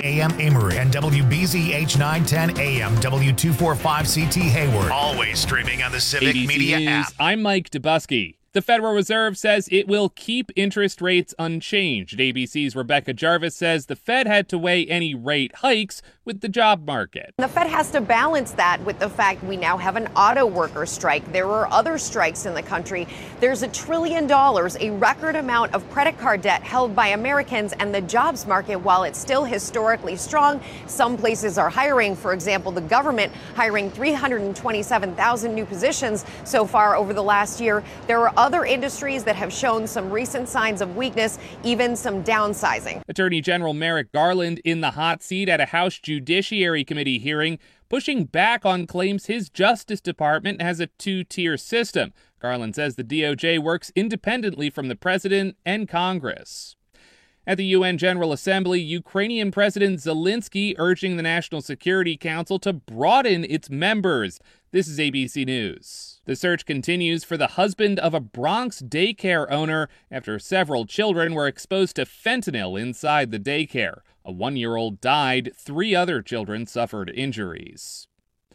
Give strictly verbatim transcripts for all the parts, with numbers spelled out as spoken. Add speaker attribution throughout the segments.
Speaker 1: A M Amory and W B Z H nine ten A M W two forty-five C T Hayward. Always streaming on the Civic
Speaker 2: A B C
Speaker 1: Media
Speaker 2: News,
Speaker 1: app.
Speaker 2: I'm Mike Dubusky. The Federal Reserve says it will keep interest rates unchanged. A B C's Rebecca Jarvis says the Fed had to weigh any rate hikes with the job market.
Speaker 3: The Fed has to balance that with the fact we now have an auto worker strike. There are other strikes in the country. There's a trillion dollars, a record amount of credit card debt held by Americans, and the jobs market, while it's still historically strong, some places are hiring. For example, the government hiring three hundred twenty-seven thousand new positions so far over the last year. There are other industries that have shown some recent signs of weakness, even some downsizing.
Speaker 2: Attorney General Merrick Garland in the hot seat at a House Judiciary Committee hearing, pushing back on claims his Justice Department has a two-tier system. Garland says the D O J works independently from the president and Congress. At the U N General Assembly, Ukrainian President Zelensky urging the National Security Council to broaden its members. This is A B C News. The search continues for the husband of a Bronx daycare owner after several children were exposed to fentanyl inside the daycare. A one-year-old died. Three other children suffered injuries.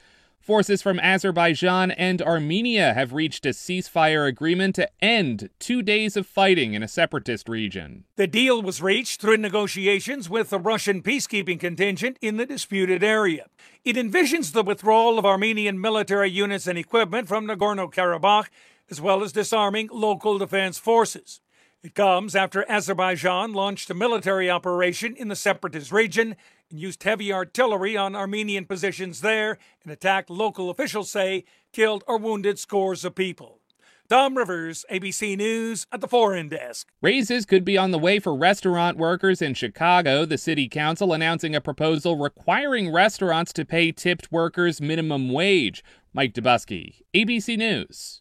Speaker 2: Forces from Azerbaijan and Armenia have reached a ceasefire agreement to end two days of fighting in a separatist region.
Speaker 4: The deal was reached through negotiations with the Russian peacekeeping contingent in the disputed area. It envisions the withdrawal of Armenian military units and equipment from Nagorno-Karabakh, as well as disarming local defense forces. It comes after Azerbaijan launched a military operation in the separatist region and used heavy artillery on Armenian positions there and attacked, local officials say, killed or wounded scores of people. Tom Rivers, A B C News at the Foreign Desk.
Speaker 2: Raises could be on the way for restaurant workers in Chicago. The city council announcing a proposal requiring restaurants to pay tipped workers minimum wage. Mike Dubusky, A B C News.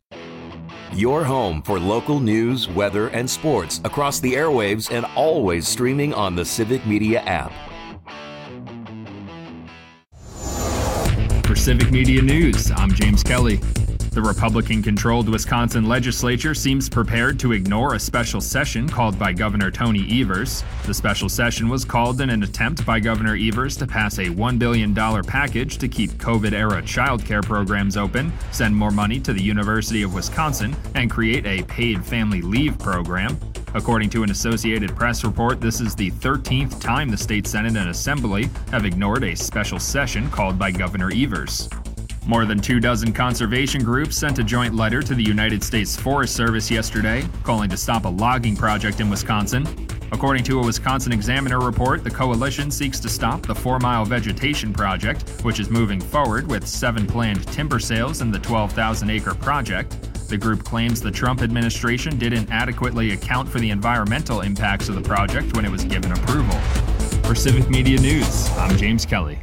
Speaker 5: Your home for local news, weather, and sports across the airwaves and always streaming on the Civic Media app.
Speaker 6: For Civic Media News, I'm James Kelly. The Republican-controlled Wisconsin legislature seems prepared to ignore a special session called by Governor Tony Evers. The special session was called in an attempt by Governor Evers to pass a one billion dollars package to keep COVID-era childcare programs open, send more money to the University of Wisconsin, and create a paid family leave program. According to an Associated Press report, this is the thirteenth time the state Senate and Assembly have ignored a special session called by Governor Evers. More than two dozen conservation groups sent a joint letter to the United States Forest Service yesterday, calling to stop a logging project in Wisconsin. According to a Wisconsin Examiner report, the coalition seeks to stop the four-mile vegetation project, which is moving forward with seven planned timber sales in the twelve thousand acre project. The group claims the Trump administration didn't adequately account for the environmental impacts of the project when it was given approval. For Civic Media News, I'm James Kelly.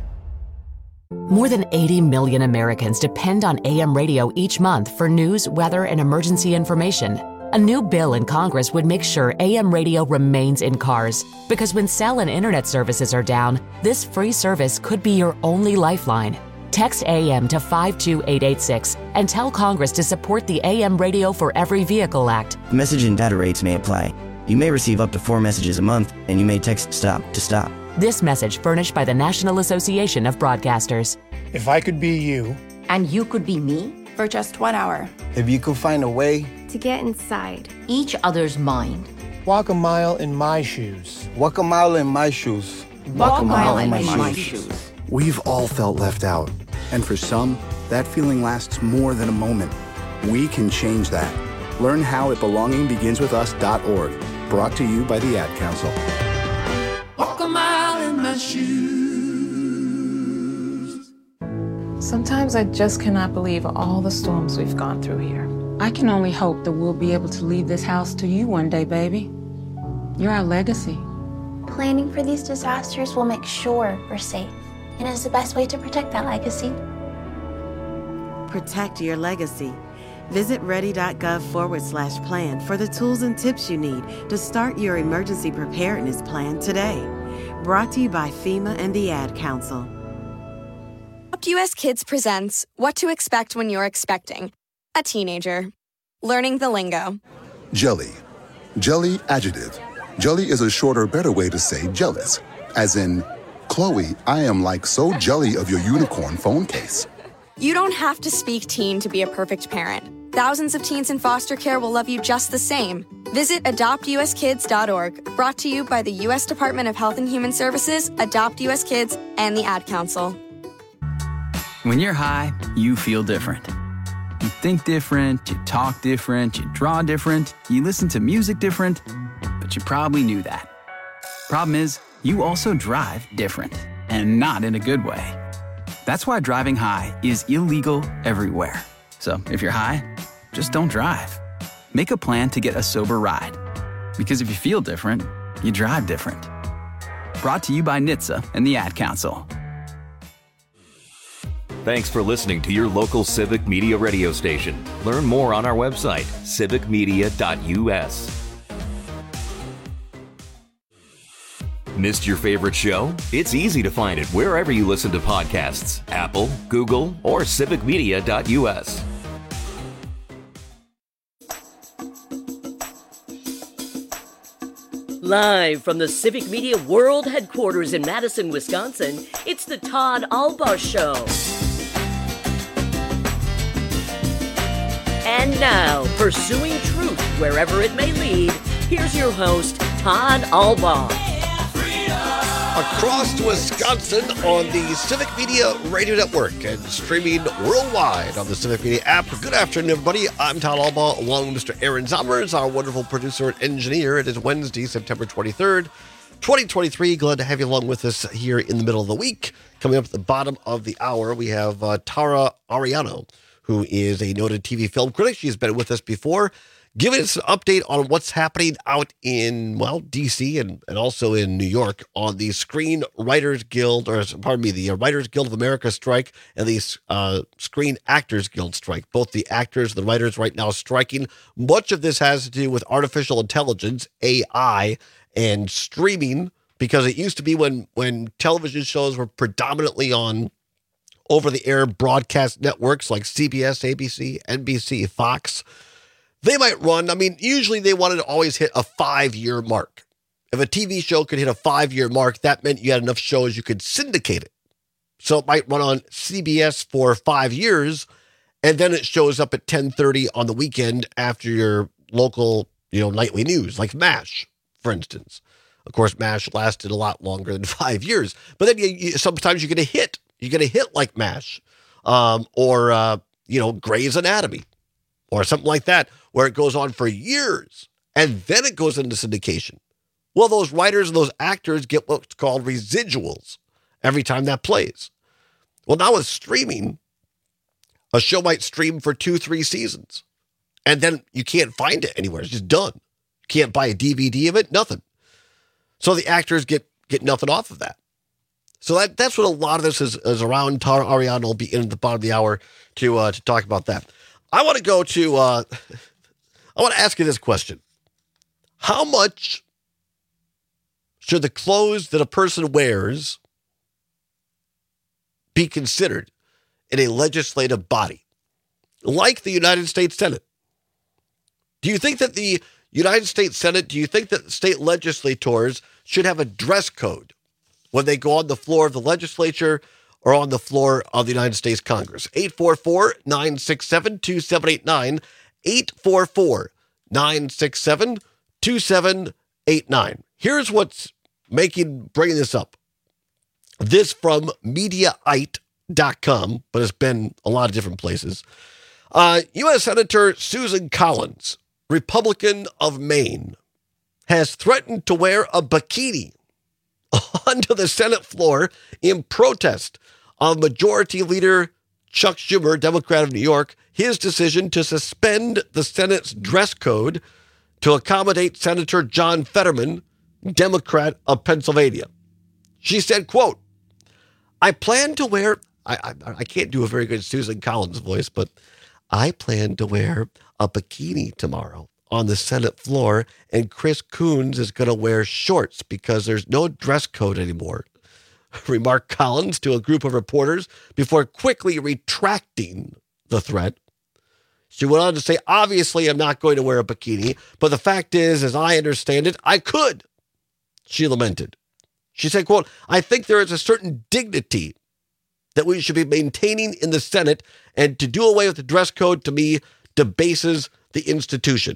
Speaker 7: More than eighty million Americans depend on A M radio each month for news, weather, and emergency information. A new bill in Congress would make sure A M radio remains in cars, because when cell and internet services are down, this free service could be your only lifeline. Text A M to five two eight eight six and tell Congress to support the A M Radio for Every Vehicle Act.
Speaker 8: Message and data rates may apply. You may receive up to four messages a month, and you may text STOP to stop.
Speaker 7: This message furnished by the National Association of Broadcasters.
Speaker 9: If I could be you.
Speaker 10: And you could be me?
Speaker 11: For just one hour.
Speaker 9: If you could find a way.
Speaker 11: To get inside.
Speaker 10: Each other's mind.
Speaker 9: Walk a mile in my shoes.
Speaker 12: Walk a mile in my shoes.
Speaker 10: Walk, Walk a mile, mile in, in my, my shoes. shoes.
Speaker 13: We've all felt left out. And for some, that feeling lasts more than a moment. We can change that. Learn how at belonging begins with us dot org. Brought to you by the Ad Council.
Speaker 14: Walk a mile in my shoes.
Speaker 15: Sometimes I just cannot believe all the storms we've gone through here.
Speaker 16: I can only hope that we'll be able to leave this house to you one day, baby. You're our legacy.
Speaker 11: Planning for these disasters will make sure we're safe, and it's the best way to protect that legacy.
Speaker 17: Protect your legacy. Visit ready.gov forward slash plan for the tools and tips you need to start your emergency preparedness plan today. Brought to you by FEMA and the Ad Council.
Speaker 18: U S Kids presents What to Expect When You're Expecting a Teenager. Learning the lingo.
Speaker 19: Jelly. Jelly adjective. Jelly is a shorter, better way to say jealous, as in Chloe, I am like so jelly of your unicorn phone case.
Speaker 18: You don't have to speak teen to be a perfect parent. Thousands of teens in foster care will love you just the same. Visit adopt u s kids dot org, brought to you by the U S Department of Health and Human Services, Adopt U S Kids, and the Ad Council.
Speaker 20: When you're high, you feel different. You think different, you talk different, you draw different, you listen to music different, but you probably knew that. Problem is, you also drive different, and not in a good way. That's why driving high is illegal everywhere. So if you're high, just don't drive. Make a plan to get a sober ride. Because if you feel different, you drive different. Brought to you by N H T S A and the Ad Council.
Speaker 5: Thanks for listening to your local Civic Media radio station. Learn more on our website, civic media dot u s. Missed your favorite show? It's easy to find it wherever you listen to podcasts. Apple, Google, or civic media dot u s.
Speaker 21: Live from the Civic Media World Headquarters in Madison, Wisconsin, it's the Todd Albaugh Show. And now, pursuing truth wherever it may lead, here's your host, Todd Albaugh.
Speaker 22: Across Wisconsin on the Civic Media Radio Network and streaming worldwide on the Civic Media app. Good afternoon, everybody. I'm Todd Albaugh, along with Mister Aaron Zommers, our wonderful producer and engineer. It is Wednesday, September twenty-third, twenty twenty-three. Glad to have you along with us here in the middle of the week. Coming up at the bottom of the hour, we have uh, Tara Ariano, who is a noted T V film critic. She's been with us before, giving us an update on what's happening out in, well, D C and, and also in New York on the Screen Writers Guild, or pardon me, the Writers Guild of America strike and the uh, Screen Actors Guild strike. Both the actors and the writers right now striking. Much of this has to do with artificial intelligence, A I, and streaming, because it used to be when, when television shows were predominantly on over-the-air broadcast networks like C B S, A B C, N B C, Fox. They might run, I mean, usually they wanted to always hit a five-year mark. If a T V show could hit a five-year mark, that meant you had enough shows you could syndicate it. So it might run on C B S for five years, and then it shows up at ten thirty on the weekend after your local, you know, nightly news, like MASH, for instance. Of course, MASH lasted a lot longer than five years. But then you, you, sometimes you get a hit. You get a hit like MASH, um, or, uh, you know, Grey's Anatomy, or something like that, where it goes on for years, and then it goes into syndication. Well, those writers and those actors get what's called residuals every time that plays. Well, now with streaming, a show might stream for two, three seasons, and then you can't find it anywhere. It's just done. You can't buy a D V D of it, nothing. So the actors get, get nothing off of that. So that, that's what a lot of this is, is around. Tara Ariano will be in at the bottom of the hour to uh, to talk about that. I want to go to, uh, I want to ask you this question. How much should the clothes that a person wears be considered in a legislative body, like the United States Senate? Do you think that the United States Senate, do you think that state legislators should have a dress code when they go on the floor of the legislature or on the floor of the United States Congress? eight four four, nine six seven, two seven eight nine, eight four four, nine six seven, two seven eight nine. Here's what's making, bringing this up. This from Mediaite dot com, but it's been a lot of different places. Uh, U S Senator Susan Collins, Republican of Maine, has threatened to wear a bikini onto the Senate floor in protest of Majority Leader Chuck Schumer, Democrat of New York, his decision to suspend the Senate's dress code to accommodate Senator John Fetterman, Democrat of Pennsylvania. She said, quote, I plan to wear, I, I, I can't do a very good Susan Collins voice, but I plan to wear a bikini tomorrow on the Senate floor, and Chris Coons is going to wear shorts because there's no dress code anymore, remarked Collins to a group of reporters before quickly retracting the threat. She went on to say, obviously, I'm not going to wear a bikini, but the fact is, as I understand it, I could. She lamented. She said, quote, I think there is a certain dignity that we should be maintaining in the Senate, and to do away with the dress code, to me, debases the institution,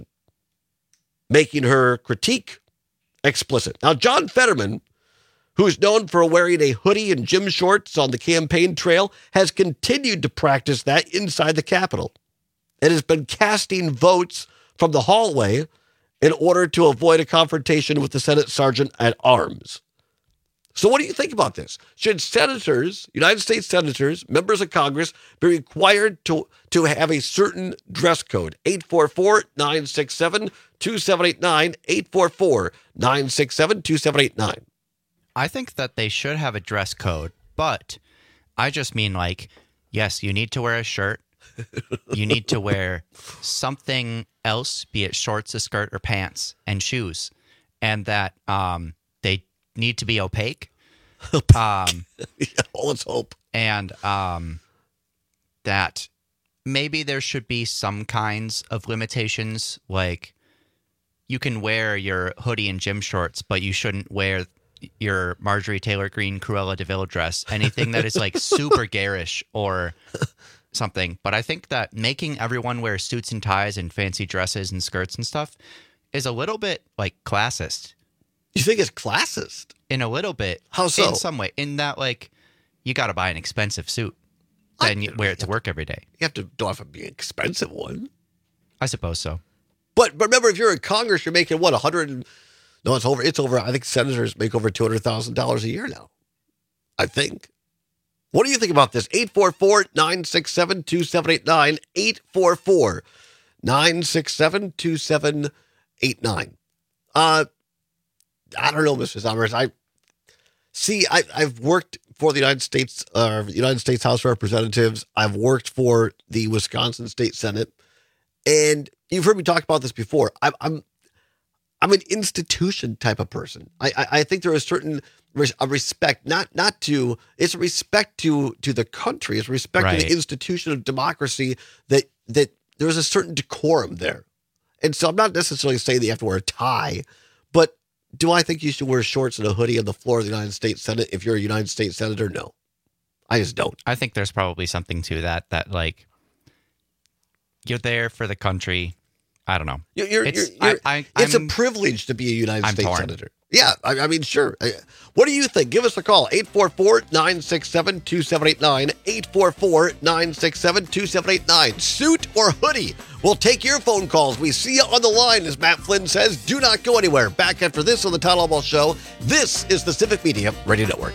Speaker 22: making her critique explicit. Now, John Fetterman, who is known for wearing a hoodie and gym shorts on the campaign trail, has continued to practice that inside the Capitol and has been casting votes from the hallway in order to avoid a confrontation with the Senate Sergeant at Arms. So what do you think about this? Should senators, United States senators, members of Congress, be required to, to have a certain dress code? eight four four, nine six seven, two seven eight nine, eight four four, nine six seven, two seven eight nine.
Speaker 1: I think that they should have a dress code, but I just mean like, yes, you need to wear a shirt. You need to wear something else, be it shorts, a skirt, or pants, and shoes. And that um, they need to be opaque. Um,
Speaker 22: yeah, well, let's hope.
Speaker 1: And um, that maybe there should be some kinds of limitations, like you can wear your hoodie and gym shorts, but you shouldn't wear your Marjorie Taylor Greene Cruella de Vil dress, anything that is like super garish or something. But I think that making everyone wear suits and ties and fancy dresses and skirts and stuff is a little bit like classist.
Speaker 22: You think it's classist?
Speaker 1: In a little bit.
Speaker 22: How so?
Speaker 1: In some way. In that, like, you got to buy an expensive suit. Then you wear it to work every day.
Speaker 22: You have to, don't have to be an expensive one.
Speaker 1: I suppose so.
Speaker 22: But, but remember, if you're in Congress, you're making, what, one hundred... No, it's over. It's over. I think senators make over two hundred thousand dollars a year now. I think. What do you think about this? eight four four, nine six seven, two seven eight nine. eight four four, nine six seven, two seven eight nine. Uh, I don't know, Mister Summers. I see. I, I've worked for the United States, uh, United States House of Representatives. I've worked for the Wisconsin State Senate, and you've heard me talk about this before. I'm, I'm, I'm an institution type of person. I, I, I think there is certain res- a respect, not not to. It's a respect to to the country. It's respect
Speaker 1: right.
Speaker 22: to the institution of democracy. That that there's a certain decorum there, and so I'm not necessarily saying that you have to wear a tie, but do I think you should wear shorts and a hoodie on the floor of the United States Senate if you're a United States Senator? No. I just don't.
Speaker 1: I think there's probably something to that, that like, you're there for the country. I don't know.
Speaker 22: You're, you're,
Speaker 1: it's
Speaker 22: you're, you're,
Speaker 1: I, I,
Speaker 22: it's
Speaker 1: I'm,
Speaker 22: a privilege to be a United
Speaker 1: I'm
Speaker 22: States
Speaker 1: torn.
Speaker 22: Senator. Yeah, I, I mean, sure. What do you think? Give us a call. eight four four, nine six seven, two seven eight nine. eight four four, nine six seven, two seven eight nine. Suit or hoodie? We'll take your phone calls. We see you on the line, as Matt Flynn says. Do not go anywhere. Back after this on the Todd Albaugh Show. This is the Civic Media Radio Network.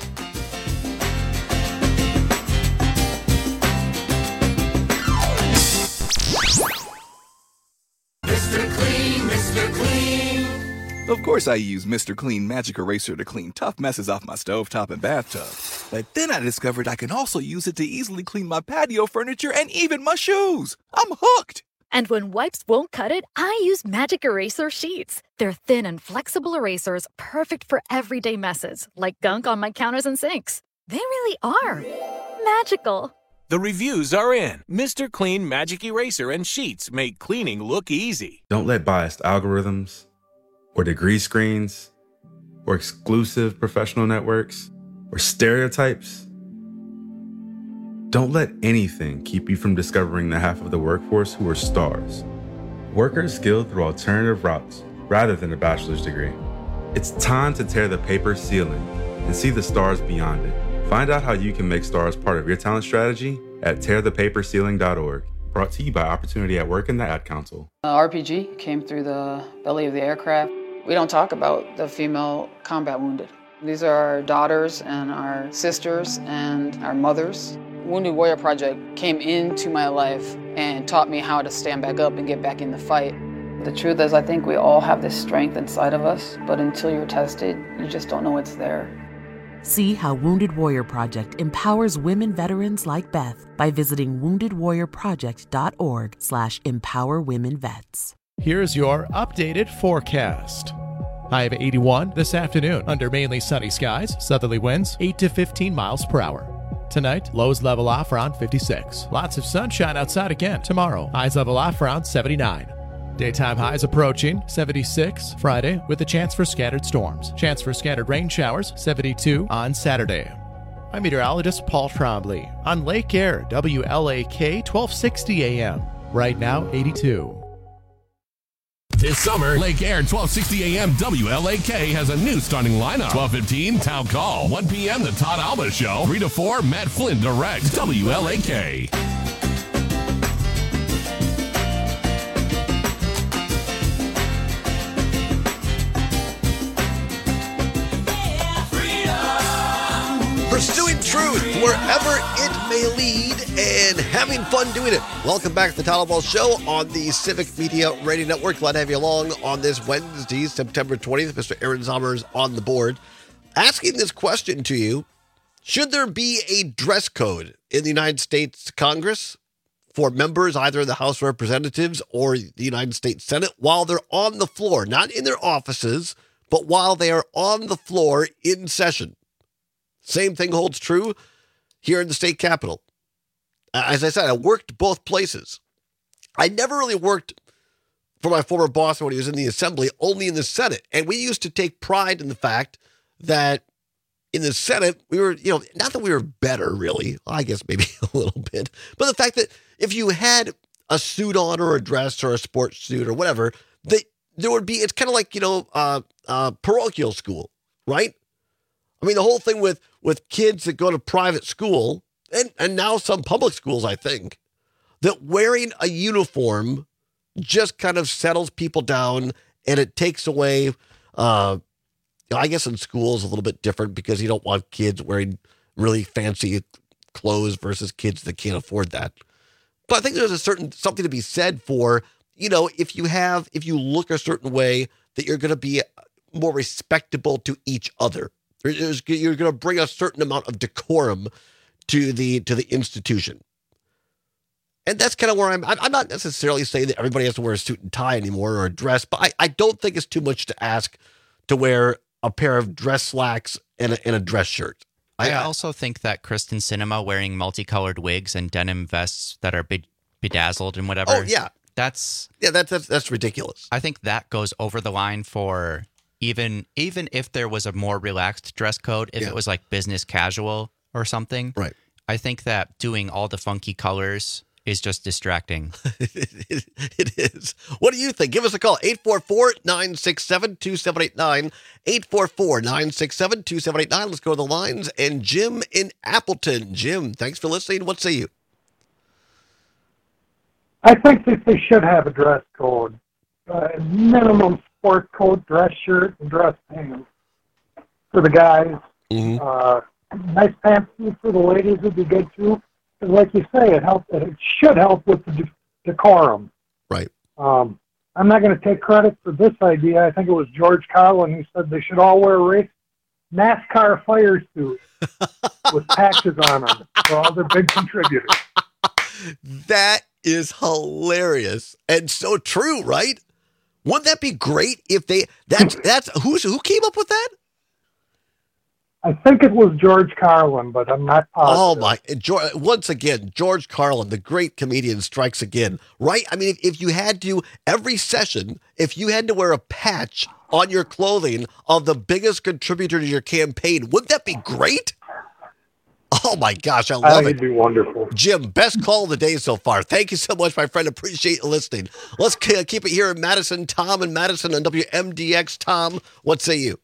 Speaker 14: Mister Clean, Mister Clean.
Speaker 3: Of course I use Mister Clean Magic Eraser to clean tough messes off my stovetop and bathtub. But then I discovered I can also use it to easily clean my patio furniture and even my shoes. I'm hooked.
Speaker 23: And when wipes won't cut it, I use Magic Eraser Sheets. They're thin and flexible erasers, perfect for everyday messes, like gunk on my counters and sinks. They really are magical.
Speaker 24: The reviews are in. Mister Clean Magic Eraser and Sheets make cleaning look easy.
Speaker 25: Don't let biased algorithms or degree screens or exclusive professional networks or stereotypes. Don't let anything keep you from discovering the half of the workforce who are stars. Workers skilled through alternative routes rather than a bachelor's degree. It's time to tear the paper ceiling and see the stars beyond it. Find out how you can make stars part of your talent strategy at tear the paper ceiling dot org. Brought to you by Opportunity at Work and the Ad Council.
Speaker 16: Uh, R P G came through the belly of the aircraft. We don't talk about the female combat wounded. These are our daughters and our sisters and our mothers. Wounded Warrior Project came into my life and taught me how to stand back up and get back in the fight. The truth is, I think we all have this strength inside of us, but until you're tested, you just don't know it's there.
Speaker 7: See how Wounded Warrior Project empowers women veterans like Beth by visiting wounded warrior project dot org slash empower women vets.
Speaker 26: Here's your updated forecast. High of eighty-one this afternoon under mainly sunny skies, southerly winds eight to fifteen miles per hour. Tonight, lows level off around fifty-six. Lots of sunshine outside again tomorrow. Highs level off around seventy-nine. Daytime highs approaching seventy-six Friday with a chance for scattered storms. Chance for scattered rain showers, seventy-two on Saturday. I'm meteorologist Paul Trombley on Lake Air, W L A K, twelve sixty A M. Right now, eighty-two.
Speaker 2: This summer, Lake Air twelve sixty A M W L A K has a new starting lineup. twelve fifteen, Town Call. one p.m., The Todd Alba Show. three to four, Matt Flynn directs W L A K.
Speaker 22: Pursuing truth wherever it may lead and having fun doing it. Welcome back to the Todd Alba Show on the Civic Media Radio Network. Glad to have you along on this Wednesday, September twentieth. Mister Aaron Zommers on the board. Asking this question to you, should there be a dress code in the United States Congress for members either in the House of Representatives or the United States Senate while they're on the floor, not in their offices, but while they are on the floor in session? Same thing holds true here in the state capitol. As I said, I worked both places. I never really worked for my former boss when he was in the assembly, only in the Senate. And we used to take pride in the fact that in the Senate, we were, you know, not that we were better, really. I guess maybe a little bit. But the fact that if you had a suit on or a dress or a sports suit or whatever, that there would be, it's kind of like, you know, uh, uh, parochial school, right? I mean, the whole thing with, with kids that go to private school, and, and now some public schools, I think, that wearing a uniform just kind of settles people down and it takes away, uh, I guess in schools a little bit different because you don't want kids wearing really fancy clothes versus kids that can't afford that. But I think there's a certain something to be said for, you know, if you have, if you look a certain way, that you're going to be more respectable to each other. You're going to bring a certain amount of decorum to the to the institution. And that's kind of where I'm, I'm not necessarily saying that everybody has to wear a suit and tie anymore or a dress, but I, I don't think it's too much to ask to wear a pair of dress slacks and a, and a dress shirt.
Speaker 1: I,
Speaker 22: I
Speaker 1: also think that Kristen Sinema wearing multicolored wigs and denim vests that are be- bedazzled and whatever.
Speaker 22: Oh, yeah.
Speaker 1: That's,
Speaker 22: yeah, that's, that's, that's ridiculous.
Speaker 1: I think that goes over the line for even, even if there was a more relaxed dress code, if
Speaker 22: Yeah.
Speaker 1: it was like business casual or something.
Speaker 22: Right.
Speaker 1: I think that doing all the funky colors is just distracting.
Speaker 22: it, it is. What do you think? Give us a call. eight four four, nine six seven, two seven eight nine. eight four four, nine six seven, two seven eight nine. Let's go to the lines. And Jim in Appleton. Jim, thanks for listening. What say you?
Speaker 4: I think that they should have a dress code. Uh, minimum sport coat, dress shirt, and dress pants for the guys.
Speaker 22: Mm-hmm.
Speaker 4: Uh, nice pantsuit for the ladies would be good too. Because like you say, it helps. It should help with the de- decorum.
Speaker 22: Right.
Speaker 4: Um, I'm not going to take credit for this idea. I think it was George Carlin who said they should all wear race NASCAR fire suits with patches on them for all their big contributors.
Speaker 22: That is hilarious and so true, right? Wouldn't that be great if they? That's that's who's who came up with that?
Speaker 4: I think it was George Carlin, but I'm not positive.
Speaker 22: Oh my! George, once again, George Carlin, the great comedian, strikes again. Right? I mean, if, if you had to every session, if you had to wear a patch on your clothing of the biggest contributor to your campaign, wouldn't that be great? Oh my gosh, I love
Speaker 4: I think
Speaker 22: it.
Speaker 4: it'd be wonderful.
Speaker 22: Jim, best call of the day so far. Thank you so much, my friend. Appreciate you listening. Let's k- keep it here in Madison. Tom and Madison on W M D X. Tom, what say you?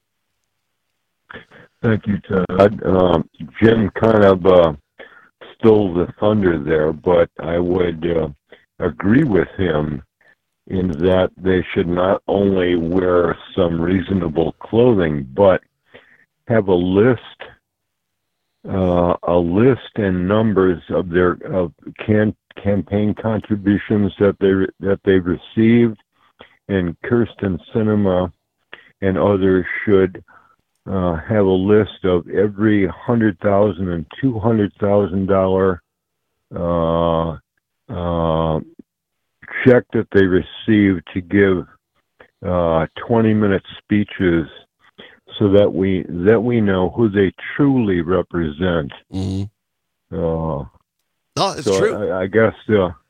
Speaker 6: Thank you, Todd. Um, Jim kind of uh, stole the thunder there, but I would uh, agree with him in that they should not only wear some reasonable clothing, but have a list, uh, a list and numbers of their of can, campaign contributions that they that they've received, and Kirsten Sinema and others should. Uh, have a list of every one hundred thousand dollars and two hundred thousand dollars uh, uh, check that they received to give uh, twenty-minute speeches, so that we that we know who they truly represent.
Speaker 22: Mm-hmm.
Speaker 6: Uh,
Speaker 22: no, it's
Speaker 6: so
Speaker 22: true.
Speaker 6: I, I guess uh,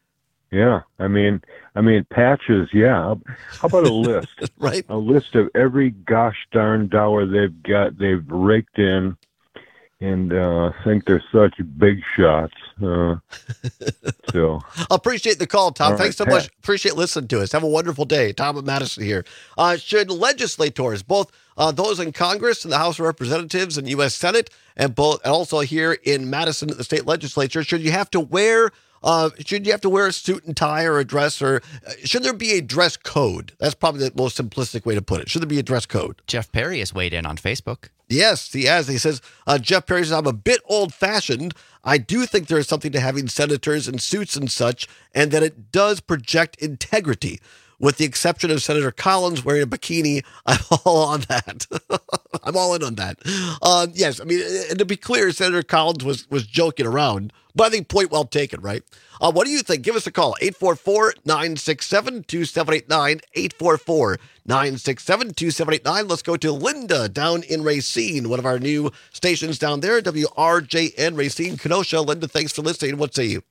Speaker 6: Yeah, I mean, I mean patches. Yeah, how about a list?
Speaker 22: Right,
Speaker 6: a list of every gosh darn dollar they've got, they've raked in, and uh, think they're such big shots. Uh, so,
Speaker 22: I appreciate the call, Tom.
Speaker 6: All
Speaker 22: Thanks so
Speaker 6: right,
Speaker 22: much.
Speaker 6: Pat.
Speaker 22: Appreciate listening to us. Have a wonderful day. Tom and Madison here. Uh, should legislators, both uh, those in Congress and the House of Representatives and U S Senate, and both, and also here in Madison at the state legislature, should you have to wear Uh, should you have to wear a suit and tie or a dress, or uh, should there be a dress code? That's probably the most simplistic way to put it. Should there be a dress code?
Speaker 1: Jeff Perry has weighed in on Facebook.
Speaker 22: Yes, he has. He says, uh, Jeff Perry says, I'm a bit old-fashioned. I do think there is something to having senators in suits and such, and that it does project integrity. With the exception of Senator Collins wearing a bikini, I'm all on that. I'm all in on that. Uh, yes, I mean, and to be clear, Senator Collins was was joking around, but I think point well taken, right? Uh, what do you think? Give us a call, eight four four, nine six seven, two seven eight nine, eight four four, nine six seven, two seven eight nine. Let's go to Linda down in Racine, one of our new stations down there, W R J N Racine, Kenosha. Linda, thanks for listening. What say you?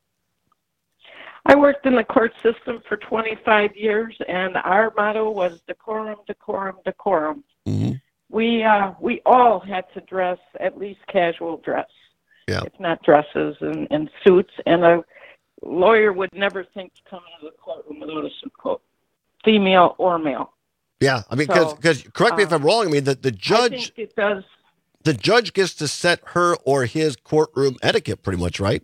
Speaker 8: I worked in the court system for twenty-five years, and our motto was decorum, decorum, decorum.
Speaker 22: Mm-hmm.
Speaker 8: We uh, we all had to dress at least casual dress,
Speaker 22: yeah.
Speaker 8: if not dresses and, and suits. And a lawyer would never think to come into the courtroom without a suit coat, female or male.
Speaker 22: Yeah, I mean, because
Speaker 8: So,
Speaker 22: correct me if
Speaker 8: uh,
Speaker 22: I'm wrong. I mean, the, the
Speaker 8: I
Speaker 22: judge
Speaker 8: think it does.
Speaker 22: the judge gets to set her or his courtroom etiquette, pretty much, right?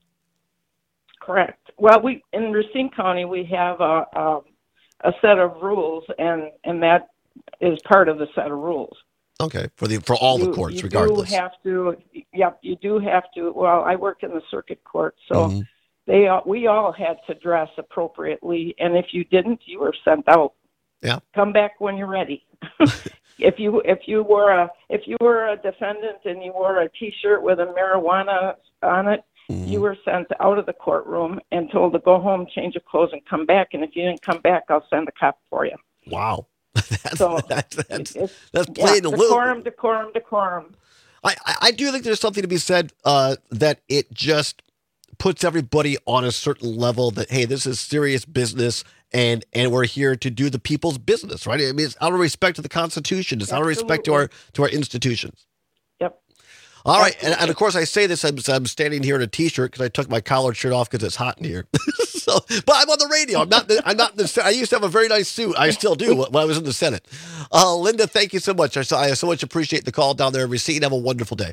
Speaker 8: Correct. Well, we in Racine County we have a a, a set of rules, and, and that is part of the set of rules.
Speaker 22: Okay, for the for all
Speaker 8: you,
Speaker 22: the courts,
Speaker 8: you
Speaker 22: regardless.
Speaker 8: You do have to. Yep, you do have to. Well, I work in the circuit court, so
Speaker 22: Mhm.
Speaker 8: they all, we all had to dress appropriately, and if you didn't, you were sent out.
Speaker 22: Yeah.
Speaker 8: Come back when you're ready. if you if you were a if you were a defendant and you wore a T-shirt with a marijuana on it, you were sent out of the courtroom and told to go home, change your clothes, and come back. And if you didn't come back, I'll send a cop for you.
Speaker 22: Wow, that's
Speaker 8: So
Speaker 22: that's that's,
Speaker 8: it's,
Speaker 22: that's
Speaker 8: yeah,
Speaker 22: playing a little.
Speaker 8: decorum, decorum, decorum.
Speaker 22: I, I I do think there's something to be said uh, that it just puts everybody on a certain level that, hey, this is serious business, and and we're here to do the people's business, right? I mean, it's out of respect to the Constitution. It's out of respect to our to our institutions.
Speaker 8: Yep.
Speaker 22: All right, and, and of course I say this, I'm, I'm standing here in a T-shirt because I took my collared shirt off because it's hot in here. so, but I'm on the radio. I'm not. I'm not in the. I used to have a very nice suit. I still do when I was in the Senate. Uh, Linda, thank you so much. I so, I so much appreciate the call down there in Racine. Have a wonderful day.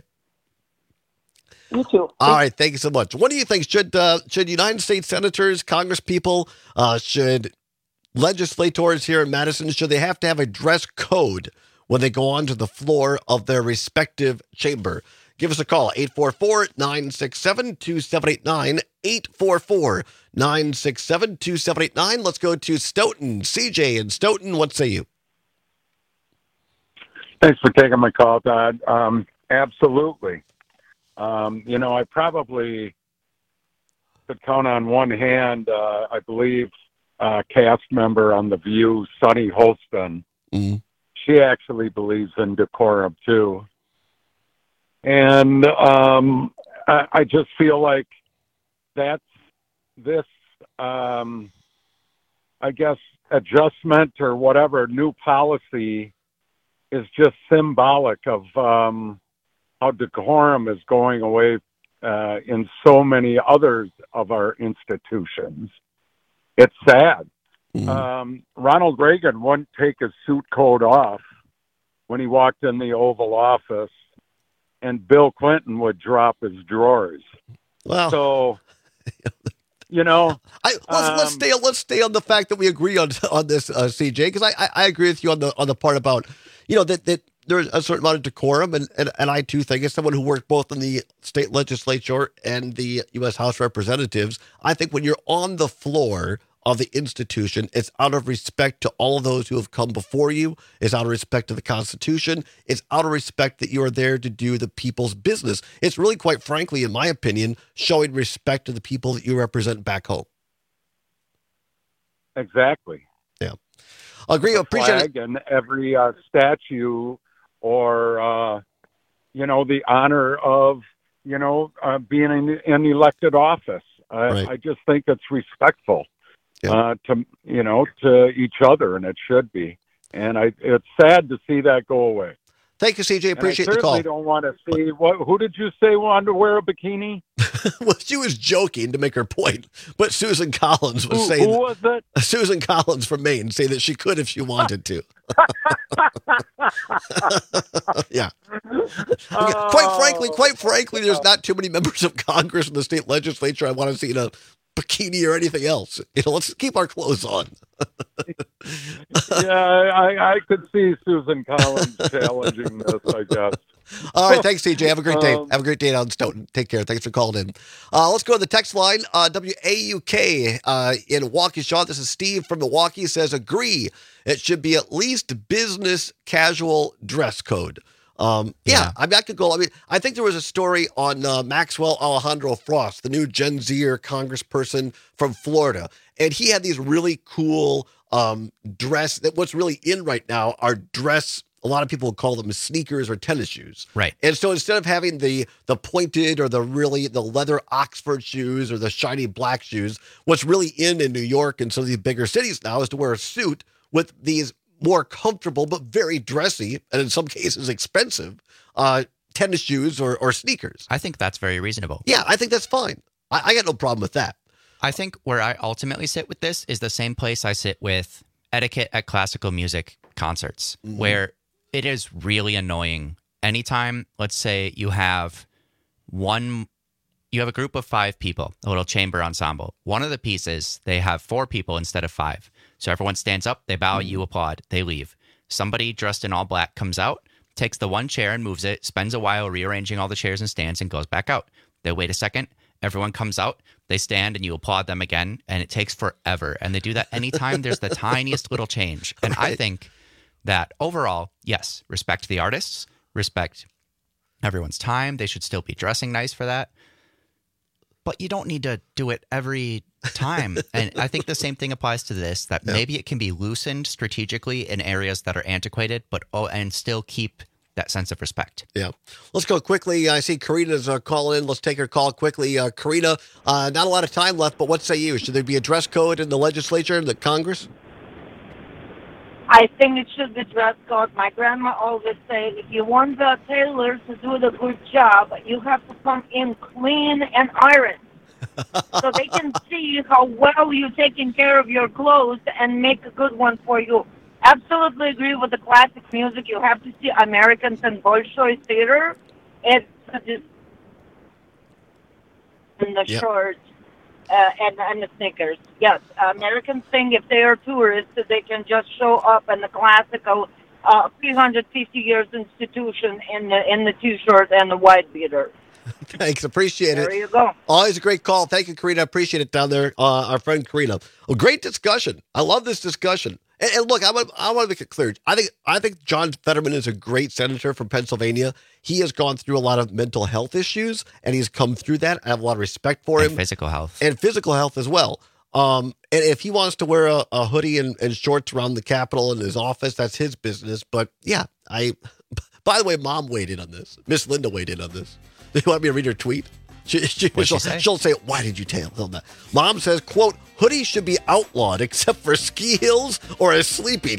Speaker 8: You too.
Speaker 22: All right, thank you so much. What do you think? Should uh, should United States senators, Congress people, uh, should legislators here in Madison, should they have to have a dress code when they go onto the floor of their respective chamber? Give us a call, eight four four, nine six seven, two seven eight nine, eight four four, nine six seven, two seven eight nine. Let's go to Stoughton. C J in Stoughton, what say you?
Speaker 6: Thanks for taking my call, Todd. Um, absolutely. Um, you know, I probably could count on one hand, uh, I believe, uh, cast member on The View, Sunny Holston.
Speaker 22: Mm-hmm.
Speaker 6: She actually believes in decorum, too. And um, I, I just feel like that's this, um, I guess, adjustment or whatever, new policy is just symbolic of um, how decorum is going away uh, in so many others of our institutions. It's sad.
Speaker 22: Mm-hmm.
Speaker 6: Um, Ronald Reagan wouldn't take his suit coat off when he walked in the Oval Office, and Bill Clinton would drop his drawers.
Speaker 22: Well,
Speaker 6: so, you know,
Speaker 22: I, let's,
Speaker 6: um,
Speaker 22: let's stay. Let's stay on the fact that we agree on on this, uh, C J, because I, I I agree with you on the on the part about, you know, that that there's a certain amount of decorum, and, and and I too think, as someone who worked both in the state legislature and the U S House of Representatives, I think when you're on the floor of the institution, it's out of respect to all of those who have come before you. It's out of respect to the Constitution. It's out of respect that you are there to do the people's business. It's really, quite frankly, in my opinion, showing respect to the people that you represent back home.
Speaker 6: Exactly.
Speaker 22: Yeah. I agree. I appreciate
Speaker 6: flag
Speaker 22: it.
Speaker 6: And every uh, statue or, uh, you know, the honor of, you know, uh, being in an elected office.
Speaker 9: I,
Speaker 22: Right.
Speaker 9: I just think it's respectful
Speaker 22: Yeah.
Speaker 9: uh, to you know to each other, and it should be. And I, it's sad to see that go away.
Speaker 22: Thank you, C J. Appreciate
Speaker 9: and I
Speaker 22: the call.
Speaker 9: certainly don't want to see what. Who did you say wanted to wear a bikini?
Speaker 22: Well, she was joking to make her point, but Susan Collins was
Speaker 9: Who,
Speaker 22: saying
Speaker 9: who was it?
Speaker 22: Susan Collins from Maine saying that she could if she wanted to. Yeah. Quite frankly, quite frankly, there's not too many members of Congress in the state legislature I want to see in a bikini or anything else. You know, let's keep our clothes on.
Speaker 9: Yeah, I, I could see Susan Collins challenging this, I guess.
Speaker 22: All right, thanks, C J. Have a great day.
Speaker 9: Um,
Speaker 22: Have a great day down in Stoughton. Take care. Thanks for calling in. Uh, let's go to the text line. Uh, W A U K uh, in Waukesha. This is Steve from Milwaukee. Says, agree. It should be at least business casual dress code. Um, yeah, yeah, I mean, I could go. I mean, I think there was a story on uh, Maxwell Alejandro Frost, the new Gen Zer congressperson from Florida, and he had these really cool um, dress. That what's really in right now are dress. A lot of people call them sneakers or tennis shoes.
Speaker 1: Right.
Speaker 22: And so instead of having the the pointed or the really the leather Oxford shoes or the shiny black shoes, what's really in in New York and some of these bigger cities now is to wear a suit with these more comfortable but very dressy and in some cases expensive uh, tennis shoes or, or sneakers.
Speaker 1: I think that's very reasonable.
Speaker 22: Yeah, I think that's fine. I, I got no problem with that.
Speaker 1: I think where I ultimately sit with this is the same place I sit with etiquette at classical music concerts, mm-hmm. where it is really annoying. Anytime, let's say you have one, you have a group of five people, a little chamber ensemble. One of the pieces, they have four people instead of five. So everyone stands up, they bow, mm-hmm. you applaud, they leave. Somebody dressed in all black comes out, takes the one chair and moves it, spends a while rearranging all the chairs and stands and goes back out. They wait a second, everyone comes out, they stand and you applaud them again, and it takes forever. And they do that anytime there's the tiniest little change. And right. I think that overall, yes, respect the artists, respect everyone's time. They should still be dressing nice for that. But you don't need to do it every time. And I think the same thing applies to this, that yeah. maybe it can be loosened strategically in areas that are antiquated, but oh, and still keep that sense of respect.
Speaker 22: Yeah. Let's go quickly. I see Karina's uh, calling in. Let's take her call quickly. Uh, Karina, uh, not a lot of time left, but what say you? Should there be a dress code in the legislature, in the Congress?
Speaker 10: I think it should be dress code. My grandma always said, if you want the tailor to do the good job, you have to come in clean and iron. So they can see how well you're taking care of your clothes and make a good one for you. Absolutely agree with the classic music. You have to see Americans and Bolshoi theater. It's just in the yep. shorts. Uh, and, and the sneakers. Yes, Americans think if they are tourists, they can just show up in the classical uh, three hundred fifty years institution in the in the t-shirt and the white beater.
Speaker 22: Thanks, appreciate
Speaker 10: there
Speaker 22: it.
Speaker 10: There you go.
Speaker 22: Always a great call. Thank you, Karina. I appreciate it down there, uh, our friend Karina. Well, great discussion. I love this discussion. And, and look, I want I want to make it clear. I think I think John Fetterman is a great senator from Pennsylvania. He has gone through a lot of mental health issues, and he's come through that. I have a lot of respect for him.
Speaker 1: And physical health.
Speaker 22: And physical health as well. Um, and if he wants to wear a, a hoodie and, and shorts around the Capitol in his office, that's his business. But yeah, I. By the way, Mom weighed in on this. Miss Linda weighed in on this. Do you want me to read her tweet? She, she,
Speaker 1: What'd
Speaker 22: she'll,
Speaker 1: she say?
Speaker 22: she'll say, why did you tell them that? Mom says, quote, hoodies should be outlawed except for ski hills or as sleeping.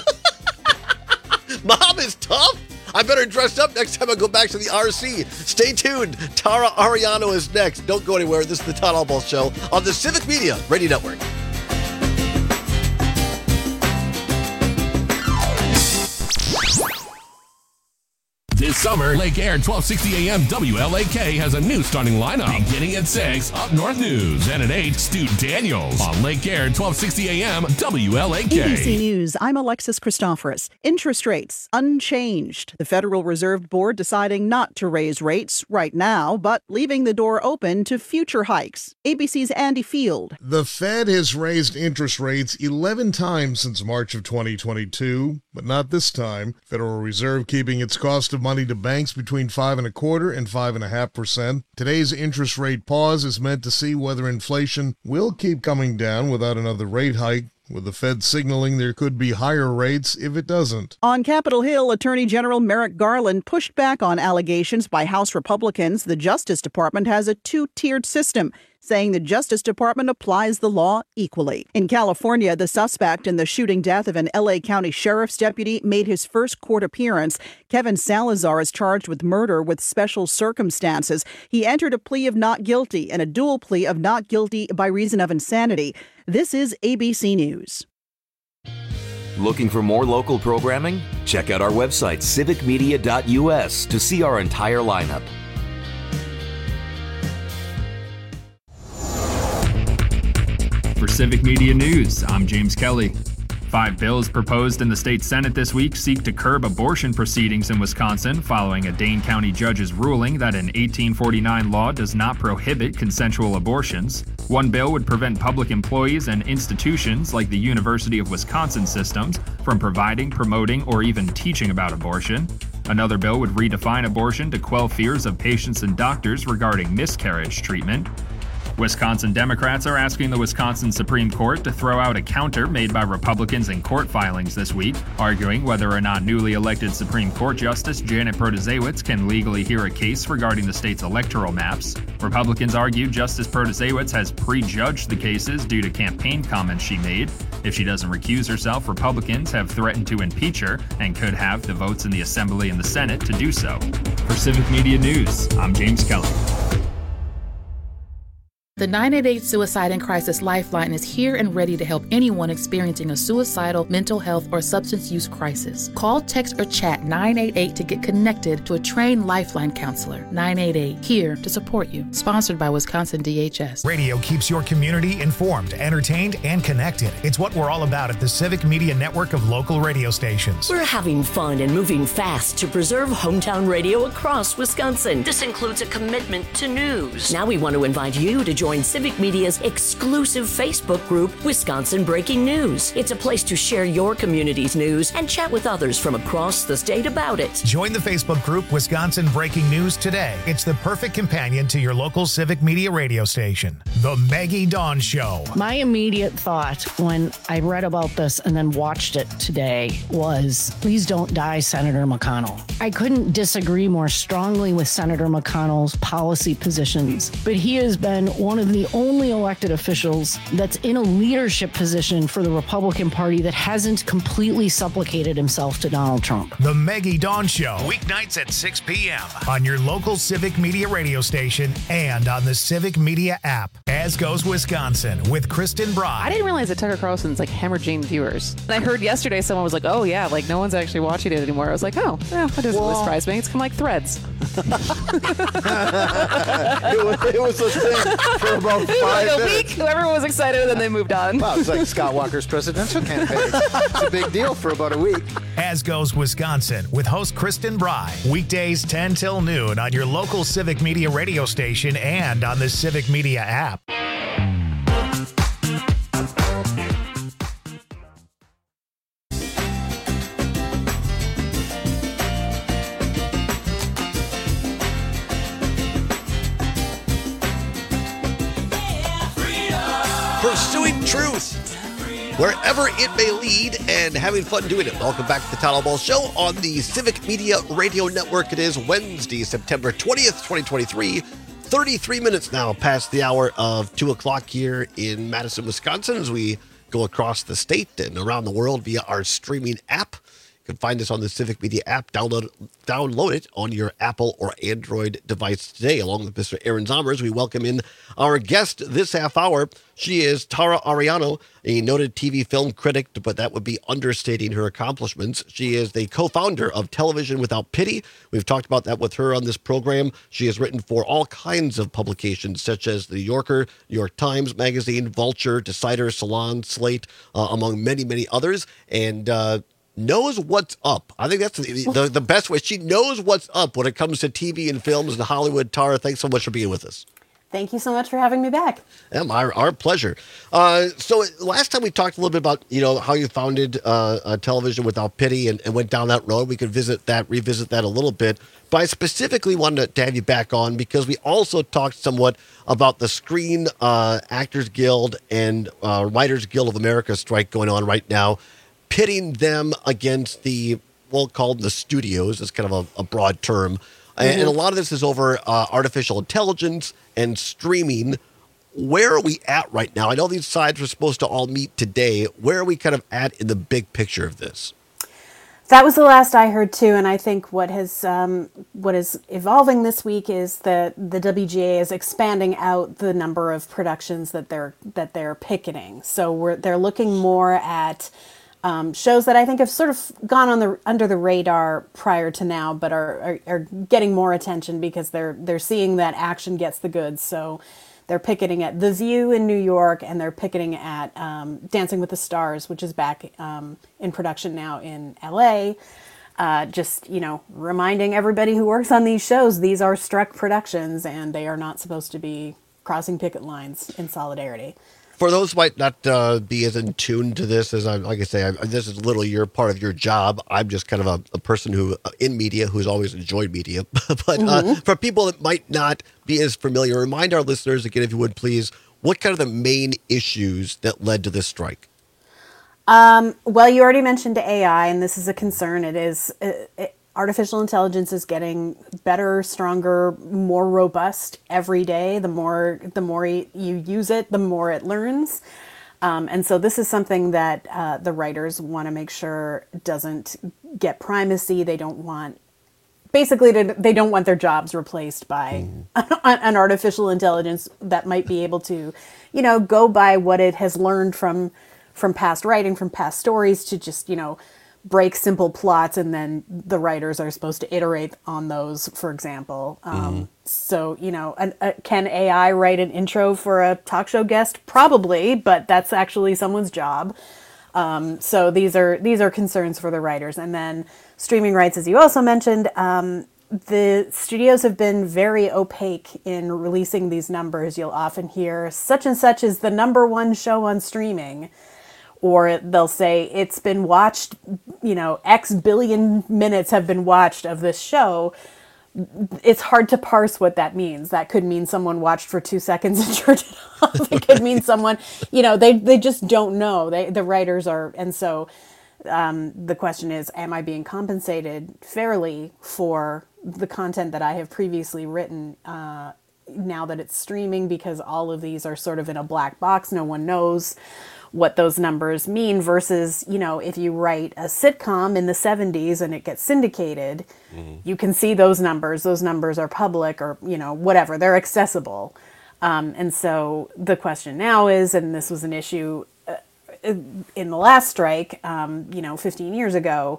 Speaker 22: Mom is tough. I better dress up next time I go back to the R C. Stay tuned. Tara Ariano is next. Don't go anywhere. This is the Todd Albaugh Show on the Civic Media Radio Network.
Speaker 2: This summer, Lake Air twelve sixty A M W L A K has a new starting lineup. Beginning at six, Up North News. And at eight, Stu Daniels on Lake Air twelve sixty A M W L A K.
Speaker 11: A B C News, I'm Alexis Christoforous. Interest rates unchanged. The Federal Reserve Board deciding not to raise rates right now, but leaving the door open to future hikes. A B C's Andy Field.
Speaker 12: The Fed has raised interest rates eleven times since March of twenty twenty-two, but not this time. Federal Reserve keeping its cost of money to banks between five and a quarter and five and a half percent. Today's interest rate pause is meant to see whether inflation will keep coming down without another rate hike, with the Fed signaling there could be higher rates if it doesn't.
Speaker 11: On Capitol Hill, Attorney General Merrick Garland pushed back on allegations by House Republicans the Justice Department has a two-tiered system, saying the Justice Department applies the law equally. In California, the suspect in the shooting death of an L A County Sheriff's deputy made his first court appearance. Kevin Salazar is charged with murder with special circumstances. He entered a plea of not guilty and a dual plea of not guilty by reason of insanity. This is A B C News.
Speaker 5: Looking for more local programming? Check out our website, civic media dot U S, to see our entire lineup.
Speaker 13: For Civic Media News, I'm James Kelly. Five bills proposed in the state Senate this week seek to curb abortion proceedings in Wisconsin following a Dane County judge's ruling that an eighteen forty-nine law does not prohibit consensual abortions. One bill would prevent public employees and institutions like the University of Wisconsin systems from providing, promoting, or even teaching about abortion. Another bill would redefine abortion to quell fears of patients and doctors regarding miscarriage treatment. Wisconsin Democrats are asking the Wisconsin Supreme Court to throw out a counter made by Republicans in court filings this week, arguing whether or not newly elected Supreme Court Justice Janet Protasiewicz can legally hear a case regarding the state's electoral maps. Republicans argue Justice Protasiewicz has prejudged the cases due to campaign comments she made. If she doesn't recuse herself, Republicans have threatened to impeach her and could have the votes in the Assembly and the Senate to do so. For Civic Media News, I'm James Kelly.
Speaker 15: The nine eight eight Suicide and Crisis Lifeline is here and ready to help anyone experiencing a suicidal, mental health, or substance use crisis. Call, text, or chat nine eight eight to get connected to a trained Lifeline counselor. nine eight eight, here to support you. Sponsored by Wisconsin D H S.
Speaker 17: Radio keeps your community informed, entertained, and connected. It's what we're all about at the Civic Media Network of local radio stations.
Speaker 21: We're having fun and moving fast to preserve hometown radio across Wisconsin. This includes a commitment to news. Now we want to invite you to join Join Civic Media's exclusive Facebook group, Wisconsin Breaking News. It's a place to share your community's news and chat with others from across the state about it.
Speaker 17: Join the Facebook group Wisconsin Breaking News today. It's the perfect companion to your local Civic Media radio station. The Maggie Dawn Show.
Speaker 18: My immediate thought when I read about this and then watched it today was, please don't die, Senator McConnell. I couldn't disagree more strongly with Senator McConnell's policy positions, but he has been one of the only elected officials that's in a leadership position for the Republican Party that hasn't completely supplicated himself to Donald Trump.
Speaker 17: The Maggie Dawn Show, weeknights at six p.m. on your local Civic Media radio station and on the Civic Media app. As Goes Wisconsin with Kristen Broad.
Speaker 19: I didn't realize that Tucker Carlson's like hemorrhaging viewers. And I heard yesterday someone was like, oh yeah, like no one's actually watching it anymore. I was like, oh, yeah, that doesn't really surprise me. It's kind of like Threads.
Speaker 20: it, was, it was a thing for about five
Speaker 19: like a
Speaker 20: minutes.
Speaker 19: week, everyone was excited, and then they moved on.
Speaker 20: Wow, it's like Scott Walker's presidential campaign. It's a big deal for about a week.
Speaker 17: As Goes Wisconsin with host Kristen Bry. Weekdays ten till noon on your local Civic Media radio station and on the Civic Media app.
Speaker 22: Pursuing truth wherever it may lead and having fun doing it. Welcome back to the Town Hall Ball Show on the Civic Media Radio Network. It is Wednesday, September twentieth, twenty twenty-three. thirty-three minutes now past the hour of two o'clock here in Madison, Wisconsin, as we go across the state and around the world via our streaming app. You can find us on the Civic Media app. Download download it on your Apple or Android device today. Along with Mister Aaron Zommers, we welcome in our guest this half hour. She is Tara Ariano, a noted T V film critic, but that would be understating her accomplishments. She is the co-founder of Television Without Pity. We've talked about that with her on this program. She has written for all kinds of publications, such as The New Yorker, New York Times Magazine, Vulture, Decider, Salon, Slate, uh, among many, many others. And uh, knows what's up. I think that's the, the, the best way. She knows what's up when it comes to T V and films in Hollywood. Tara, thanks so much for being with us.
Speaker 27: Thank you so much for having me back.
Speaker 22: Yeah, our, our pleasure. Uh, so last time we talked a little bit about, you know, how you founded uh, uh, Television Without Pity and, and went down that road. We could visit that, revisit that a little bit. But I specifically wanted to have you back on because we also talked somewhat about the Screen uh, Actors Guild and uh, Writers Guild of America strike going on right now, pitting them against the, well, called the studios. It's kind of a, a broad term. Mm-hmm. And a lot of this is over uh, artificial intelligence and streaming. where are we at right now? I know these sides were supposed to all meet today. Where are we kind of at in the big picture of this?
Speaker 27: That was the last I heard too, and I think what has um, what is evolving this week is that the W G A is expanding out the number of productions that they're that they're picketing. So we're they're looking more at um, shows that I think have sort of gone on the under the radar prior to now, but are, are are getting more attention because they're they're seeing that action gets the goods. So they're picketing at The View in New York, and they're picketing at um, Dancing with the Stars, which is back um, in production now in L A. Uh, just, you know, reminding everybody who works on these shows, these are struck productions, and they are not supposed to be crossing picket lines in solidarity.
Speaker 22: For those who might not uh, be as in tune to this as I, like I say, I, this is literally your part of your job. I'm just kind of a, a person who uh, in media who's always enjoyed media. but mm-hmm. uh, for people that might not be as familiar, remind our listeners again, if you would please, what kind of the main issues that led to this strike?
Speaker 27: Um, well, you already mentioned A I, and this is a concern. It is. It, it, Artificial intelligence is getting better, stronger, more robust every day. The more the more you use it, the more it learns. Um, and so this is something that uh, the writers want to make sure doesn't get primacy. They don't want, basically, they don't want their jobs replaced by mm. an artificial intelligence that might be able to, you know, go by what it has learned from from past writing, from past stories, to just, you know, break simple plots, and then the writers are supposed to iterate on those, for example. Um, mm-hmm. So, you know, an, a, can A I write an intro for a talk show guest? Probably, but that's actually someone's job. Um, so these are these are concerns for the writers. And then streaming rights, as you also mentioned, um, the studios have been very opaque in releasing these numbers. You'll often hear such and such is the number one show on streaming. Or they'll say it's been watched, you know, X billion minutes have been watched of this show. It's hard to parse what that means. That could mean someone watched for two seconds and turned it off. It could mean someone, you know, they, they just don't know. They, the writers are, and so um, the question is, am I being compensated fairly for the content that I have previously written uh, now that it's streaming? Because all of these are sort of in a black box. No one knows what those numbers mean versus, you know, if you write a sitcom in the seventies and it gets syndicated, mm-hmm. you can see those numbers. Those numbers are public, or, you know, whatever. They're accessible. Um, and so the question now is, and this was an issue uh, in the last strike, um, you know, fifteen years ago,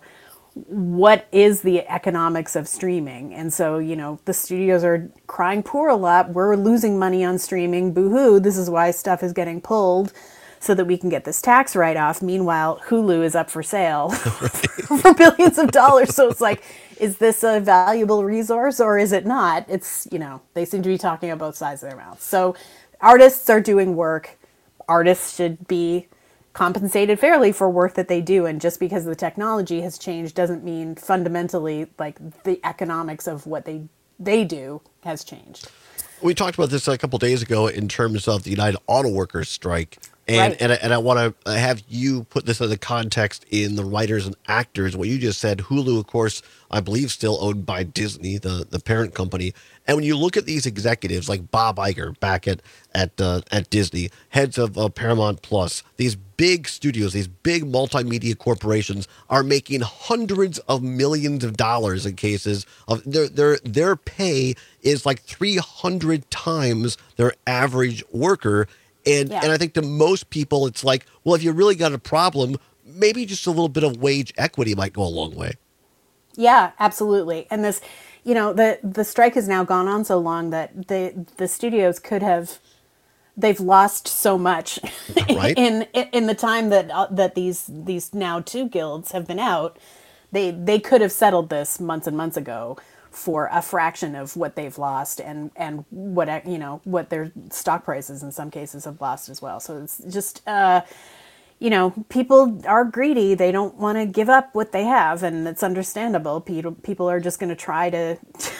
Speaker 27: what is the economics of streaming? And so, you know, the studios are crying poor a lot. We're losing money on streaming. Boo-hoo. This is why stuff is getting pulled, so that we can get this tax write-off. Meanwhile, Hulu is up for sale for billions of dollars. So it's like, is this a valuable resource or is it not? It's, you know, they seem to be talking on both sides of their mouths. So artists are doing work. Artists should be compensated fairly for work that they do. And just because the technology has changed doesn't mean fundamentally, like, the economics of what they they do has changed.
Speaker 22: We talked about this a couple days ago in terms of the United Auto Workers strike. And,
Speaker 27: Right.
Speaker 22: and, I- and I want to have you put this in the context in the writers and actors. What you just said, Hulu, of course, I believe still owned by Disney, the, the parent company. And when you look at these executives like Bob Iger back at at uh, at Disney, heads of uh, Paramount Plus, these big studios, these big multimedia corporations are making hundreds of millions of dollars in cases of their their their pay is like three hundred times their average worker. And
Speaker 27: Yeah.
Speaker 22: and I think to most people, it's like, well, if you really got a problem, maybe just a little bit of wage equity might go a long way.
Speaker 27: Yeah, absolutely. And this, you know, the the strike has now gone on so long that the the studios could have, they've lost so much
Speaker 22: Right.
Speaker 27: in in the time that uh, that these these now two guilds have been out. They they could have settled this months and months ago for a fraction of what they've lost, and and what, you know, what their stock prices in some cases have lost as well. So it's just, uh, you know, people are greedy. They don't want to give up what they have, and it's understandable. People people are just going to try to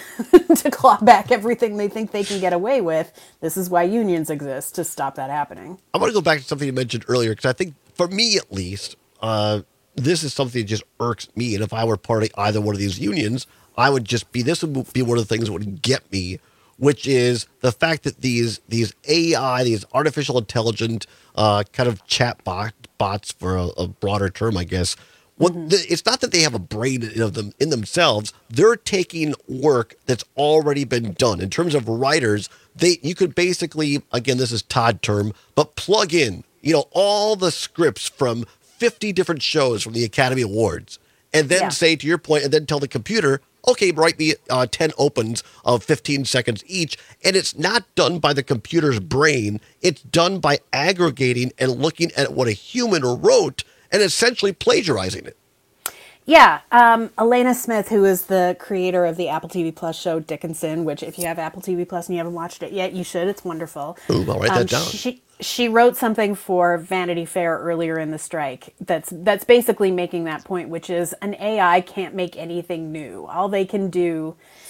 Speaker 27: to claw back everything they think they can get away with. This is why unions exist, to stop that happening.
Speaker 22: I want to go back to something you mentioned earlier, because I think for me at least, uh, this is something that just irks me. And if I were part of either one of these unions, I would just be, this would be one of the things that would get me, which is the fact that these these A I, these artificial intelligent uh, kind of chat bot, bots, for a, a broader term, I guess. What mm-hmm. the, it's not that they have a brain in them in themselves. They're taking work that's already been done. In terms of writers, they you could basically, again, this is Todd term, but plug in, you know, all the scripts from fifty different shows from the Academy Awards, and then yeah. say, to your point, and then tell the computer, okay, write me uh, ten opens of fifteen seconds each. And it's not done by the computer's brain. It's done by aggregating and looking at what a human wrote and essentially plagiarizing it.
Speaker 27: Yeah. Um, Elena Smith, who is the creator of the Apple T V Plus show Dickinson, which if you have Apple T V Plus and you haven't watched it yet, you should. It's wonderful.
Speaker 22: Ooh, I'll write
Speaker 27: um,
Speaker 22: that down.
Speaker 27: She, she wrote something for Vanity Fair earlier in the strike that's that's basically making that point, which is an A I can't make anything new. All they can do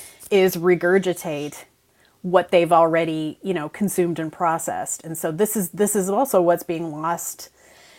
Speaker 27: is regurgitate what they've already, you know, consumed and processed. And so this is this is also what's being lost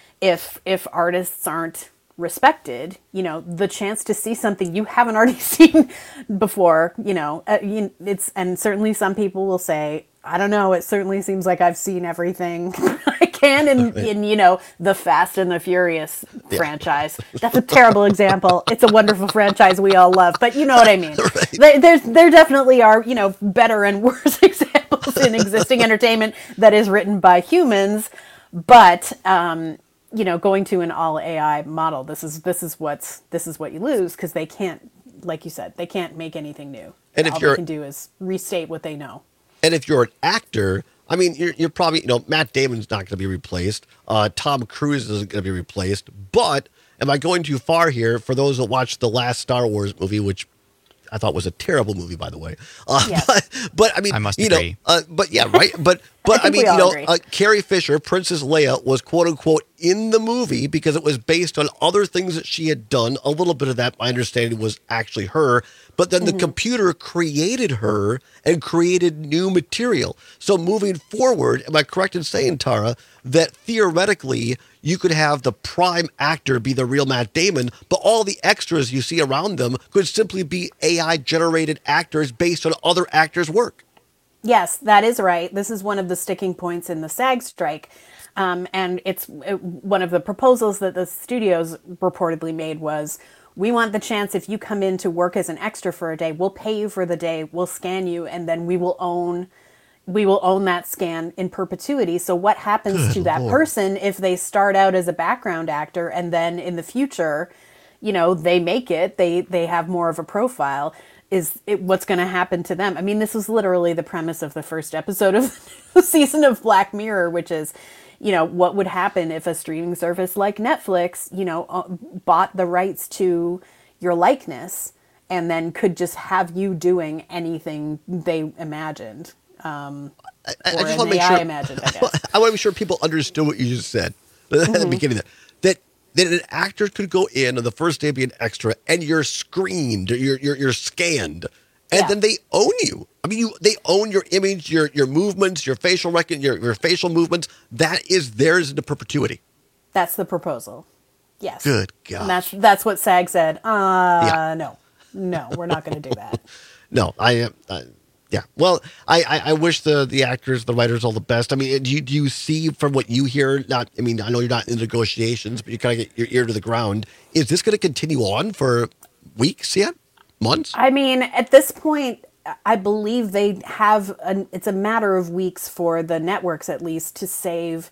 Speaker 27: if if artists aren't respected, you know, the chance to see something you haven't already seen before, you know, uh, you, it's, and certainly some people will say, I don't know, it certainly seems like I've seen everything I can in, in, you know, the Fast and the Furious yeah. franchise. That's a terrible example. It's a wonderful franchise we all love, but you know what I mean. Right. There, there's, there definitely are, you know, better and worse examples in existing entertainment that is written by humans, but, um, you know, going to an all A I model, this is this is what's this is what you lose, because they can't, like you said, they can't make anything new. And all if you're, they can do is restate what they know.
Speaker 22: And if you're an actor, I mean, you're you're probably, you know, Matt Damon's not going to be replaced. Uh, Tom Cruise isn't going to be replaced. But am I going too far here? For those that watched the last Star Wars movie, which I thought was a terrible movie, by the way. Uh, yes. but, but I mean,
Speaker 1: I must
Speaker 22: you
Speaker 1: agree.
Speaker 22: know, uh, but yeah, right. But but I, I mean, you know, uh, Carrie Fisher, Princess Leia, was quote unquote in the movie because it was based on other things that she had done. A little bit of that, my understanding, was actually her. But then mm-hmm. the computer created her and created new material. So moving forward, am I correct in saying, Tara, that theoretically you could have the prime actor be the real Matt Damon, but all the extras you see around them could simply be A I-generated actors based on other actors' work?
Speaker 27: Yes, that is right. This is one of the sticking points in the SAG strike. Um, and it's it, one of the proposals that the studios reportedly made was, we want the chance, if you come in to work as an extra for a day, we'll pay you for the day, we'll scan you, and then we will own we will own that scan in perpetuity. So what happens Good to that Lord. person if they start out as a background actor and then in the future, you know, they make it, they they have more of a profile? Is it, what's going to happen to them? I mean, this was literally the premise of the first episode of the season of Black Mirror, which is, you know, what would happen if a streaming service like Netflix, you know, uh, bought the rights to your likeness and then could just have you doing anything they imagined. Um,
Speaker 22: I, I just want to make sure.
Speaker 27: Imagined, I guess.
Speaker 22: I want to make sure people understood what you just said at mm-hmm. the beginning. There, that that an actor could go in on the first day be an extra, and you're screened, you're you're, you're scanned, and yeah. then they own you. I mean, you they own your image, your your movements, your facial recon, your your facial movements. That is theirs into perpetuity.
Speaker 27: That's the proposal. Yes.
Speaker 22: Good God.
Speaker 27: And that's that's what SAG said. Uh, yeah. no, no, we're not going to do that.
Speaker 22: no, I am. Uh, Yeah. Well, I, I, I wish the, the actors, the writers, all the best. I mean, do you, do you see from what you hear, not, I mean, I know you're not in negotiations, but you kind of get your ear to the ground. Is this going to continue on for weeks yet? Months?
Speaker 27: I mean, at this point, I believe they have, an, it's a matter of weeks for the networks at least to save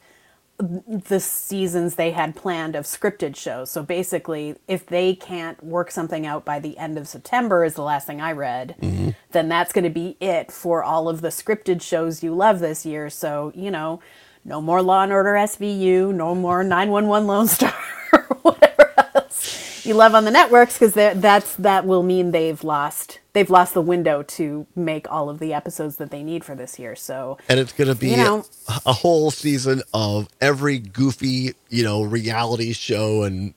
Speaker 27: the seasons they had planned of scripted shows. So basically, if they can't work something out by the end of September, is the last thing I read, mm-hmm. then that's going to be it for all of the scripted shows you love this year. So, you know, no more Law and Order S V U, no more nine one one Lone Star, or whatever else you love on the networks, because that's that will mean they've lost they've lost the window to make all of the episodes that they need for this year. So,
Speaker 22: and it's going to be
Speaker 27: you know,
Speaker 22: a, a whole season of every goofy, you know, reality show and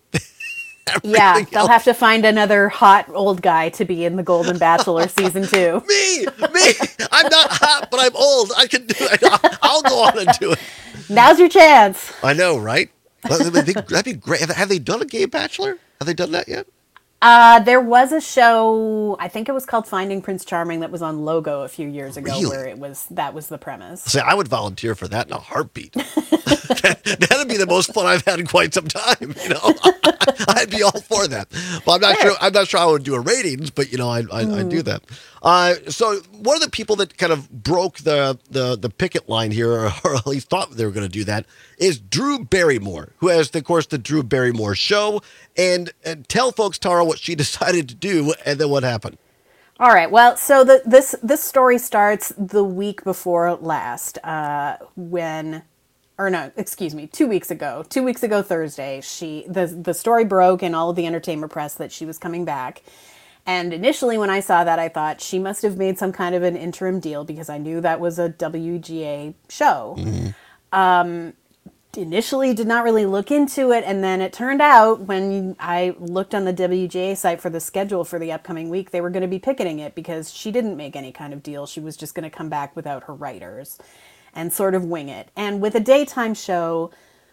Speaker 27: yeah, they'll else. have to find another hot old guy to be in the Golden Bachelor season two.
Speaker 22: me, me, I'm not hot, but I'm old. I can do it. I'll go on and do it.
Speaker 27: Now's your chance.
Speaker 22: I know, right? That'd be, that'd be great. Have, have they done a gay bachelor? Have they done that yet?
Speaker 27: Uh, there was a show, I think it was called Finding Prince Charming, that was on Logo a few years ago,
Speaker 22: Really?
Speaker 27: where it was that was the premise.
Speaker 22: See, I would volunteer for that in a heartbeat. That'd be the most fun I've had in quite some time. You know, I'd be all for that. Well, I'm not sure. I'm not sure I would do a ratings, but you know, I I mm. do that. Uh, so one of the people that kind of broke the the the picket line here, or, or at least thought they were going to do that, is Drew Barrymore, who has, of course, the Drew Barrymore Show. And, and tell folks, Tara, what she decided to do, and then what happened.
Speaker 27: All right. Well, so the, this this story starts the week before last, uh, when, or no, excuse me, two weeks ago. Two weeks ago Thursday, she the the story broke in all of the entertainment press that she was coming back. And initially, when I saw that, I thought she must have made some kind of an interim deal, because I knew that was a W G A show. Mm-hmm. Um, initially did not really look into it, and then it turned out when I looked on the W G A site for the schedule for the upcoming week, they were going to be picketing it because she didn't make any kind of deal. She was just going to come back without her writers and sort of wing it. And with a daytime show,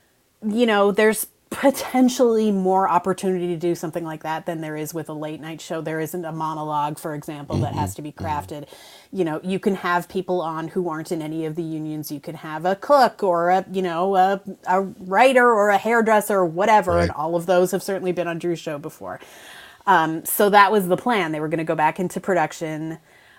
Speaker 27: you know, there's potentially more opportunity to do something like that than there is with a late night show. There isn't a monologue, for example, that mm-hmm. has to be crafted. Mm-hmm. You know, you can have people on who aren't in any of the unions. You can have a cook or a, you know, a, a writer or a hairdresser or whatever. Right. And all of those have certainly been on Drew's show before. Um, so that was the plan. They were going to go back into production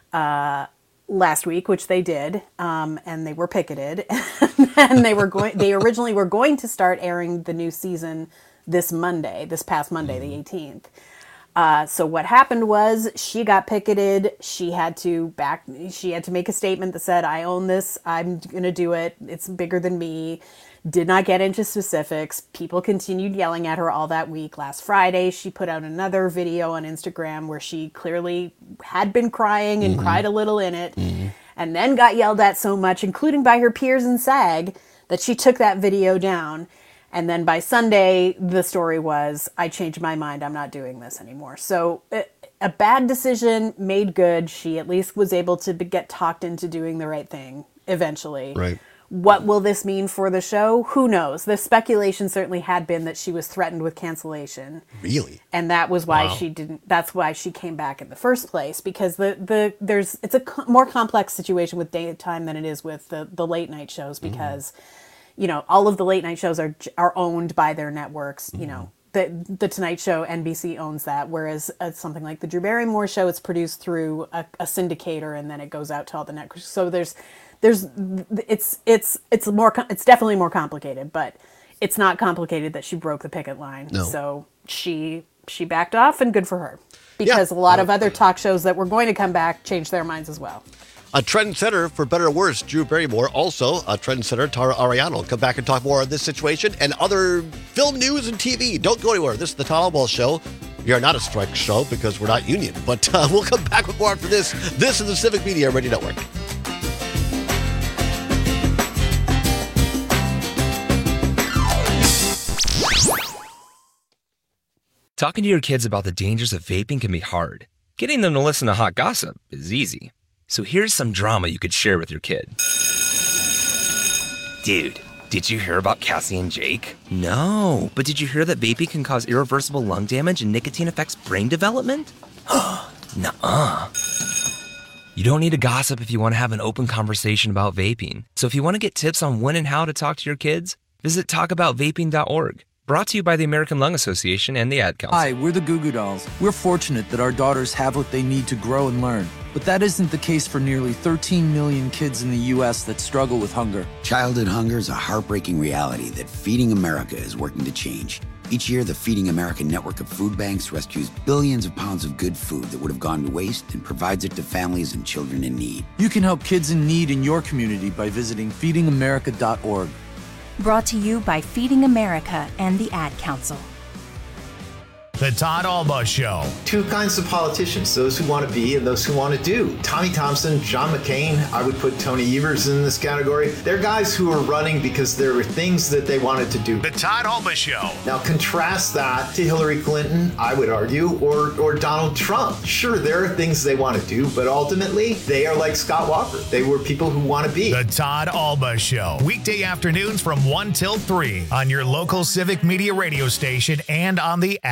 Speaker 27: uh, last week, which they did, um, and they were picketed. And they were going. They originally were going to start airing the new season this Monday, this past Monday, the eighteenth. Uh, so what happened was she got picketed. She had to back. She had to make a statement that said, "I own this. I'm going to do it. It's bigger than me." Did not get into specifics. People continued yelling at her all that week. Last Friday, she put out another video on Instagram where she clearly had been crying and mm-hmm. cried a little in it, mm-hmm. and then got yelled at so much, including by her peers in SAG, that she took that video down. And then by Sunday, the story was, I changed my mind. I'm not doing this anymore. So a bad decision made good. She at least was able to get talked into doing the right thing eventually.
Speaker 22: Right.
Speaker 27: What will this mean for the show? Who knows? The speculation certainly had been that she was threatened with cancellation.
Speaker 22: Really?
Speaker 27: And that was why
Speaker 22: wow.
Speaker 27: she didn't, that's why she came back in the first place, because the, the there's it's a co- more complex situation with daytime than it is with the, the late night shows, because mm-hmm. you know, all of the late night shows are are owned by their networks, mm-hmm. you know. The, the Tonight Show, N B C owns that, whereas uh, something like the Drew Barrymore Show, it's produced through a, a syndicator, and then it goes out to all the networks. So there's, there's, it's it's it's more, it's definitely more complicated, but it's not complicated that she broke the picket line.
Speaker 22: No.
Speaker 27: So she she backed off, and good for her, because yeah. a lot of other talk shows that were going to come back changed their minds as well.
Speaker 22: A trendsetter, for better or worse, Drew Barrymore. Also, a trendsetter, Tara Ariano. Come back and talk more on this situation and other film news and T V. Don't go anywhere. This is the Todd Albaugh Show. We are not a strike show because we're not union, but uh, we'll come back with more after this. This is the Civic Media Radio Network.
Speaker 3: Talking to your kids about the dangers of vaping can be hard. Getting them to listen to hot gossip is easy. So here's some drama you could share with your kid. Dude, did you hear about Cassie and Jake? No, but did you hear that vaping can cause irreversible lung damage and nicotine affects brain development? Nuh-uh. You don't need to gossip if you want to have an open conversation about vaping. So if you want to get tips on when and how to talk to your kids, visit talk about vaping dot org. Brought to you by the American Lung Association and the Ad Council.
Speaker 7: Hi, we're the Goo Goo Dolls. We're fortunate that our daughters have what they need to grow and learn. But that isn't the case for nearly thirteen million kids in the U S that struggle with hunger.
Speaker 14: Childhood hunger is a heartbreaking reality that Feeding America is working to change. Each year, the Feeding America network of food banks rescues billions of pounds of good food that would have gone to waste and provides it to families and children in need.
Speaker 7: You can help kids in need in your community by visiting feeding america dot org.
Speaker 16: Brought to you by Feeding America and the Ad Council.
Speaker 17: The Todd Albaugh Show.
Speaker 23: Two kinds of politicians, those who want to be and those who want to do. Tommy Thompson, John McCain, I would put Tony Evers in this category. They're guys who are running because there were things that they wanted to do.
Speaker 17: The Todd Albaugh Show.
Speaker 23: Now contrast that to Hillary Clinton, I would argue, or, or Donald Trump. Sure, there are things they want to do, but ultimately, they are like Scott Walker. They were people who want to be.
Speaker 17: The Todd Albaugh Show. Weekday afternoons from one till three on your local Civic Media radio station and on the app.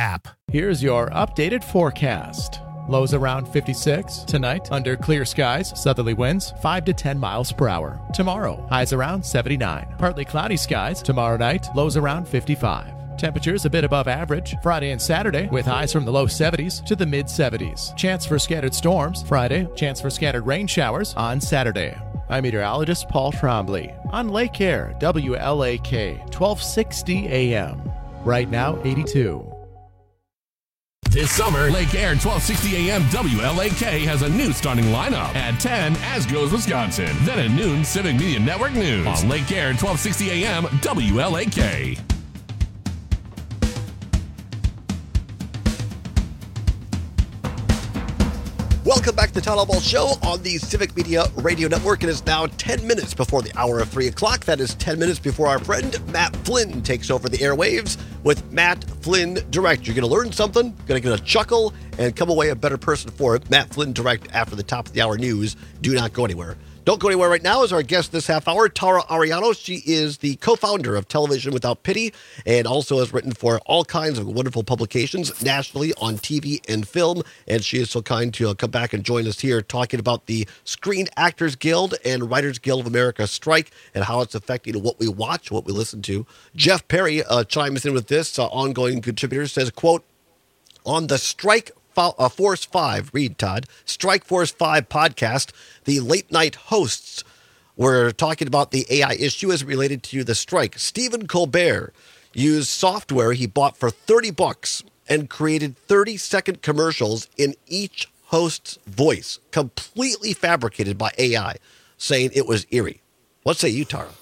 Speaker 4: Here's your updated forecast. Lows around fifty-six. Tonight, under clear skies, southerly winds five to ten miles per hour. Tomorrow, highs around seventy-nine. Partly cloudy skies. Tomorrow night, lows around fifty-five. Temperatures a bit above average Friday and Saturday, with highs from the low seventies to the mid seventies. Chance for scattered storms Friday, chance for scattered rain showers on Saturday. I'm meteorologist Paul Trombley on Lake Air, W L A K, twelve sixty A M. Right now, eighty-two.
Speaker 2: This summer, Lake Air twelve sixty A M W L A K has a new starting lineup. At ten, As Goes Wisconsin. Then at noon, Civic Media Network News on Lake Air twelve sixty A M W L A K.
Speaker 22: Welcome back to the Town Hall Ball Show on the Civic Media Radio Network. It is now ten minutes before the hour of three o'clock. That is ten minutes before our friend Matt Flynn takes over the airwaves with Matt Flynn Direct. You're going to learn something, going to get a chuckle, and come away a better person for it. Matt Flynn Direct after the top of the hour news. Do not go anywhere. Don't go anywhere right now is our guest this half hour, Tara Ariano. She is the co-founder of Television Without Pity and also has written for all kinds of wonderful publications nationally on T V and film. And she is so kind to uh, come back and join us here talking about the Screen Actors Guild and Writers Guild of America strike and how it's affecting what we watch, what we listen to. Jeff Perry uh, chimes in with this, uh, ongoing contributor, says, quote, on the strike Uh, Force five, read Todd, Strike Force five podcast, the late night hosts were talking about the A I issue as related to the strike. Stephen Colbert used software he bought for thirty bucks and created thirty second commercials in each host's voice, completely fabricated by A I, saying it was eerie. What say you, Tara?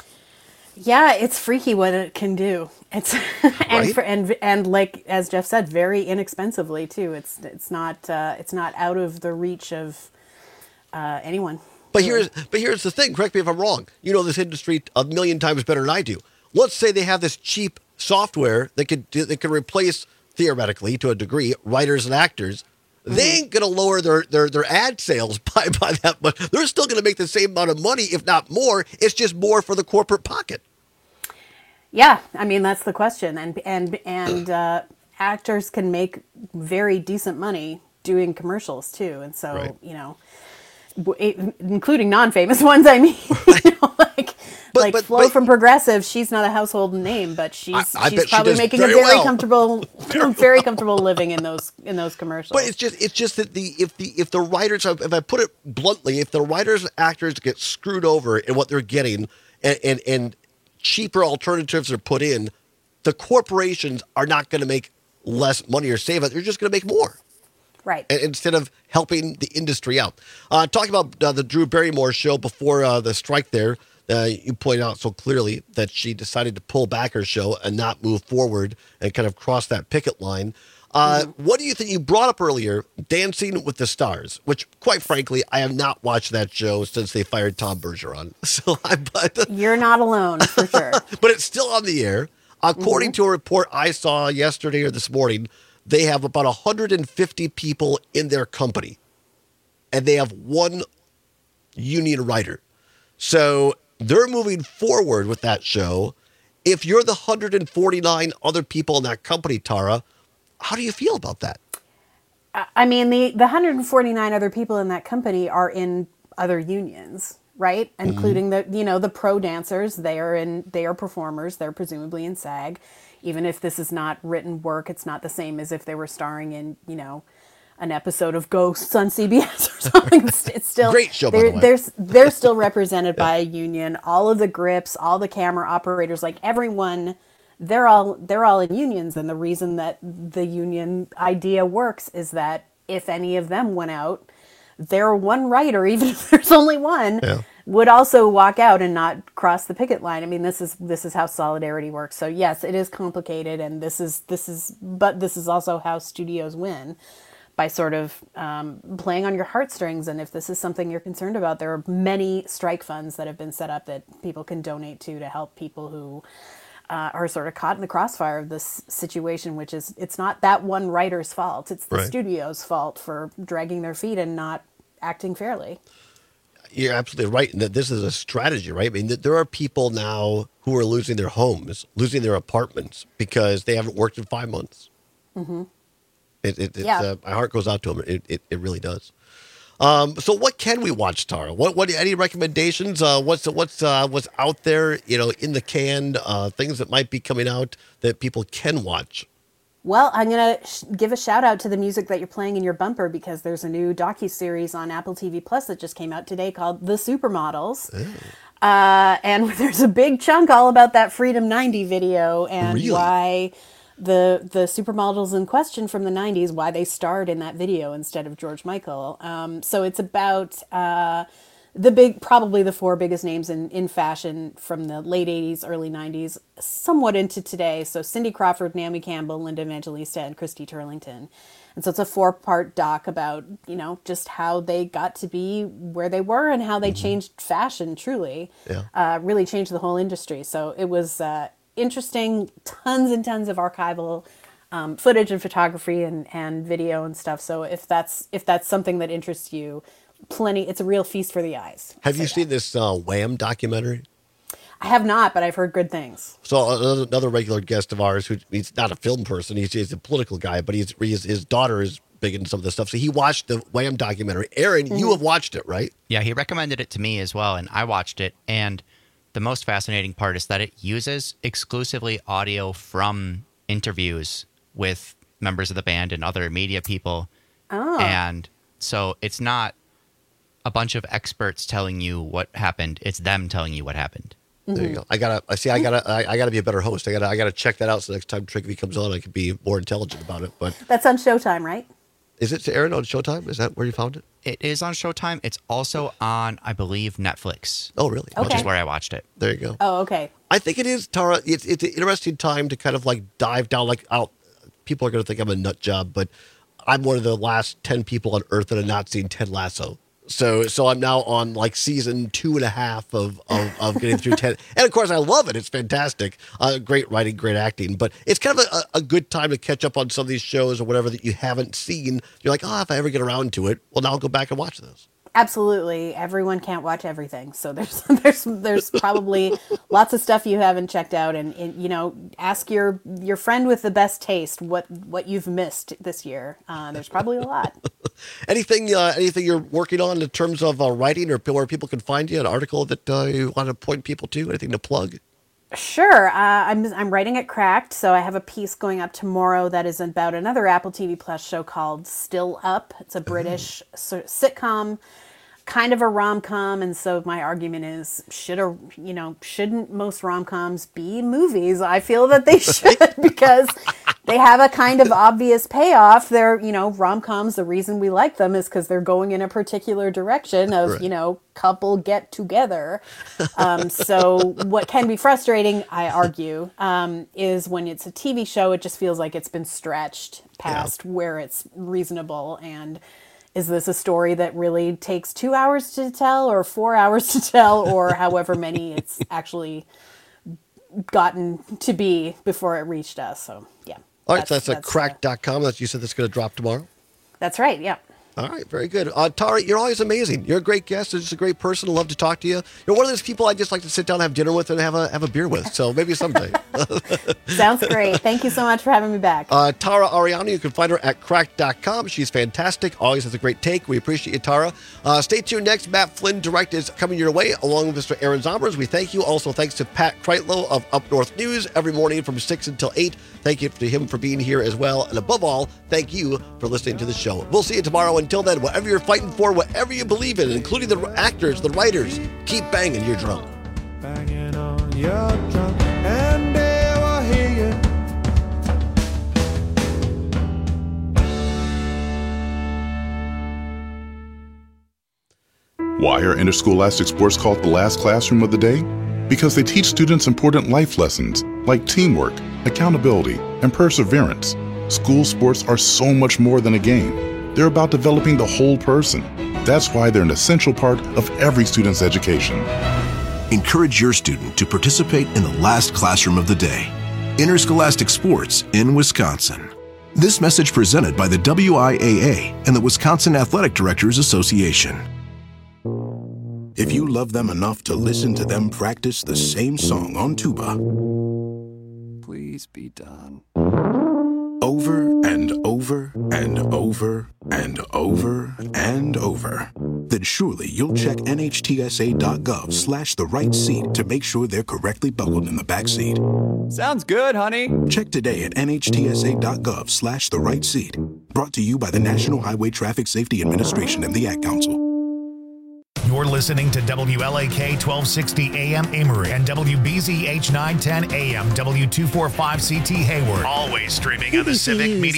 Speaker 27: Yeah, it's freaky what it can do. It's and
Speaker 22: Right?
Speaker 27: for, and and like as Jeff said, very inexpensively too. It's it's not uh, it's not out of the reach of uh, anyone.
Speaker 22: But here's but here's the thing. Correct me if I'm wrong. You know this industry a million times better than I do. Let's say they have this cheap software that could do- that could replace theoretically to a degree writers and actors. They ain't gonna lower their, their, their ad sales by, by that much. They're still gonna make the same amount of money, if not more. It's just more for the corporate pocket.
Speaker 27: Yeah, I mean that's the question, and and and uh, actors can make very decent money doing commercials too, and so
Speaker 22: Right.
Speaker 27: you know, w- it, including non-famous ones. I mean, you know, like like
Speaker 22: but-
Speaker 27: Flo
Speaker 22: but-
Speaker 27: from Progressive, she's not a household name, but she's
Speaker 22: I- I
Speaker 27: she's
Speaker 22: bet she
Speaker 27: probably
Speaker 22: does
Speaker 27: making a
Speaker 22: very
Speaker 27: very
Speaker 22: well.
Speaker 27: comfortable, very comfortable living in those in those commercials.
Speaker 22: But it's just it's just that the if the if the writers, if I put it bluntly, if the writers and actors get screwed over in what they're getting, and and, and cheaper alternatives are put in, the corporations are not going to make less money or save it. They're just going to make more.
Speaker 27: Right.
Speaker 22: And instead of helping the industry out. Uh, talking about uh, the Drew Barrymore show before uh, the strike there, uh, you pointed out so clearly that she decided to pull back her show and not move forward and kind of cross that picket line. Uh,
Speaker 27: Mm-hmm.
Speaker 22: What do you think? You brought up earlier Dancing with the Stars, which, quite frankly, I have not watched that show since they fired Tom Bergeron. So, I, but,
Speaker 27: You're not alone for sure.
Speaker 22: but it's still on the air. According
Speaker 27: Mm-hmm.
Speaker 22: to a report I saw yesterday or this morning, they have about one hundred fifty people in their company, and they have one union writer. So they're moving forward with that show. If you're the one hundred forty-nine other people in that company, Tara, how do you feel about that?
Speaker 27: I mean, the, the one hundred forty-nine other people in that company are in other unions, right?
Speaker 22: Mm-hmm.
Speaker 27: Including the, you know, the pro dancers. They are in, they are performers. They're presumably in SAG. Even if this is not written work, it's not the same as if they were starring in, you know, an episode of Ghosts on C B S or something. It's, it's still
Speaker 22: Great show, by
Speaker 27: they're,
Speaker 22: the way.
Speaker 27: They're, they're still represented by a union. All of the grips, all the camera operators, like everyone. They're all they're all in unions, and the reason that the union idea works is that if any of them went out, their one writer, even if there's only one,
Speaker 22: Yeah.
Speaker 27: would also walk out and not cross the picket line. I mean, this is this is how solidarity works. So yes, it is complicated, and this is this is but this is also how studios win, by sort of um, playing on your heartstrings. And if this is something you're concerned about, there are many strike funds that have been set up that people can donate to to help people who uh, are sort of caught in the crossfire of this situation, which is, it's not that one writer's fault. It's the
Speaker 22: Right.
Speaker 27: studio's fault for dragging their feet and not acting fairly.
Speaker 22: You're absolutely right. And that this is a strategy, right? I mean, th- there are people now who are losing their homes, losing their apartments because they haven't worked in five months.
Speaker 27: Mm-hmm.
Speaker 22: It, it, it's,
Speaker 27: Yeah.
Speaker 22: uh, my heart goes out to him. It, it, it really does. Um, so what can we watch, Tara? What, what, any recommendations? Uh, what's, what's, uh, what's out there, you know, in the can, uh, things that might be coming out that people can watch?
Speaker 27: Well, I'm going to sh- give a shout out to the music that you're playing in your bumper because there's a new docuseries on Apple T V Plus that just came out today called The Supermodels. Uh, and there's a big chunk all about that Freedom ninety video and
Speaker 22: Really?
Speaker 27: why the the supermodels in question from the nineties, why they starred in that video instead of George Michael. Um, so it's about uh, the big, probably the four biggest names in, in fashion from the late eighties, early nineties, somewhat into today. So Cindy Crawford, Naomi Campbell, Linda Evangelista, and Christy Turlington. And so it's a four-part doc about, you know, just how they got to be where they were and how they mm-hmm. changed fashion, truly.
Speaker 22: Yeah.
Speaker 27: Uh, really changed the whole industry. So it was uh, interesting, tons and tons of archival um, footage and photography and, and video and stuff. So if that's if that's something that interests you, plenty, it's a real feast for the eyes.
Speaker 22: Have you seen this uh, Wham documentary?
Speaker 27: I have not, but I've heard good things.
Speaker 22: So another, another regular guest of ours, who he's not a film person, he's, he's a political guy, but he's, he's his daughter is big into some of this stuff. So he watched the Wham documentary. Aaron, mm-hmm. you have watched it, right?
Speaker 1: Yeah, he recommended it to me as well, and I watched it. And the most fascinating part is that it uses exclusively audio from interviews with members of the band and other media people.
Speaker 27: Oh.
Speaker 1: And so it's not a bunch of experts telling you what happened. It's them telling you what happened.
Speaker 22: There you go. I gotta. I see. I gotta. I, I gotta be a better host. I gotta. I gotta check that out. So next time Tricky comes on, I can be more intelligent about it. But
Speaker 27: that's on Showtime, right?
Speaker 22: Is it Aaron on Showtime? Is that where you found it?
Speaker 1: It is on Showtime. It's also on, I believe, Netflix.
Speaker 22: Oh, really?
Speaker 27: Okay.
Speaker 1: Which is where I watched it.
Speaker 22: There you go.
Speaker 27: Oh, okay.
Speaker 22: I think it is, Tara. It's it's an interesting time to kind of like dive down. Like, out. People are gonna think I'm a nut job, but I'm one of the last ten people on Earth that have not seen Ted Lasso. So so I'm now on like season two and a half of, of, of getting through ten. And of course, I love it. It's fantastic. Uh, great writing, great acting. But it's kind of a, a good time to catch up on some of these shows or whatever that you haven't seen. You're like, oh, if I ever get around to it, well, now I'll go back and watch this.
Speaker 27: Absolutely. Everyone can't watch everything. So there's there's there's probably lots of stuff you haven't checked out. And, and, you know, ask your your friend with the best taste what, what you've missed this year. Uh, there's probably a lot.
Speaker 22: Anything uh, anything you're working on in terms of uh, writing or where people can find you, an article that uh, you want to point people to, anything to plug?
Speaker 27: Sure. Uh, I'm I'm writing at Cracked, so I have a piece going up tomorrow that is about another Apple T V Plus show called Still Up. It's a British oh. sitcom, kind of a rom-com, and so my argument is, should a you know shouldn't most rom-coms be movies? I feel that they should because they have a kind of obvious payoff. They're, you know, rom-coms, the reason we like them is because they're going in a particular direction of, right. you know, couple get together. Um, so what can be frustrating, I argue, um, is when it's a T V show, it just feels like it's been stretched past yeah. where it's reasonable. And is this a story that really takes two hours to tell or four hours to tell or however many it's actually gotten to be before it reached us? So, yeah.
Speaker 22: All right, that's, so that's, that's a crack dot com. That you said that's going to drop tomorrow?
Speaker 27: That's right, yeah.
Speaker 22: All right, very good. Uh, Tara, you're always amazing. You're a great guest. You're just a great person. I love to talk to you. You're one of those people I just like to sit down and have dinner with and have a have a beer with. So maybe someday.
Speaker 27: Sounds great. Thank you so much for having me back.
Speaker 22: Uh, Tara Ariano, you can find her at crack dot com. She's fantastic. Always has a great take. We appreciate you, Tara. Uh, stay tuned next. Matt Flynn Direct is coming your way along with Mister Aaron Zombers. We thank you. Also, thanks to Pat Kreitlow of Up North News every morning from six until eight. Thank you to him for being here as well. And above all, thank you for listening to the show. We'll see you tomorrow. Until then, whatever you're fighting for, whatever you believe in, including the actors, the writers, keep banging your drum.
Speaker 6: Banging on your drum, and they will hear
Speaker 8: you. Why are interscholastic sports called the last classroom of the day? Because they teach students important life lessons like teamwork, accountability, and perseverance. School sports are so much more than a game. They're about developing the whole person. That's why they're an essential part of every student's education.
Speaker 9: Encourage your student to participate in the last classroom of the day. Interscholastic sports in Wisconsin. This message presented by the W I A A and the Wisconsin Athletic Directors Association.
Speaker 10: If you love them enough to listen to them practice the same song on tuba,
Speaker 24: please be done.
Speaker 10: over and over and over and over and over, then surely you'll check nhtsa.gov slash the right seat to make sure they're correctly buckled in the back seat.
Speaker 5: Sounds good, honey.
Speaker 10: Check today at nhtsa.gov slash the right seat. Brought to you by the National Highway Traffic Safety Administration and the Ad Council.
Speaker 17: You're listening to W L A K twelve sixty A M Amory and W B Z H nine ten A M W two forty-five C T Hayward. Always streaming on the Civic Media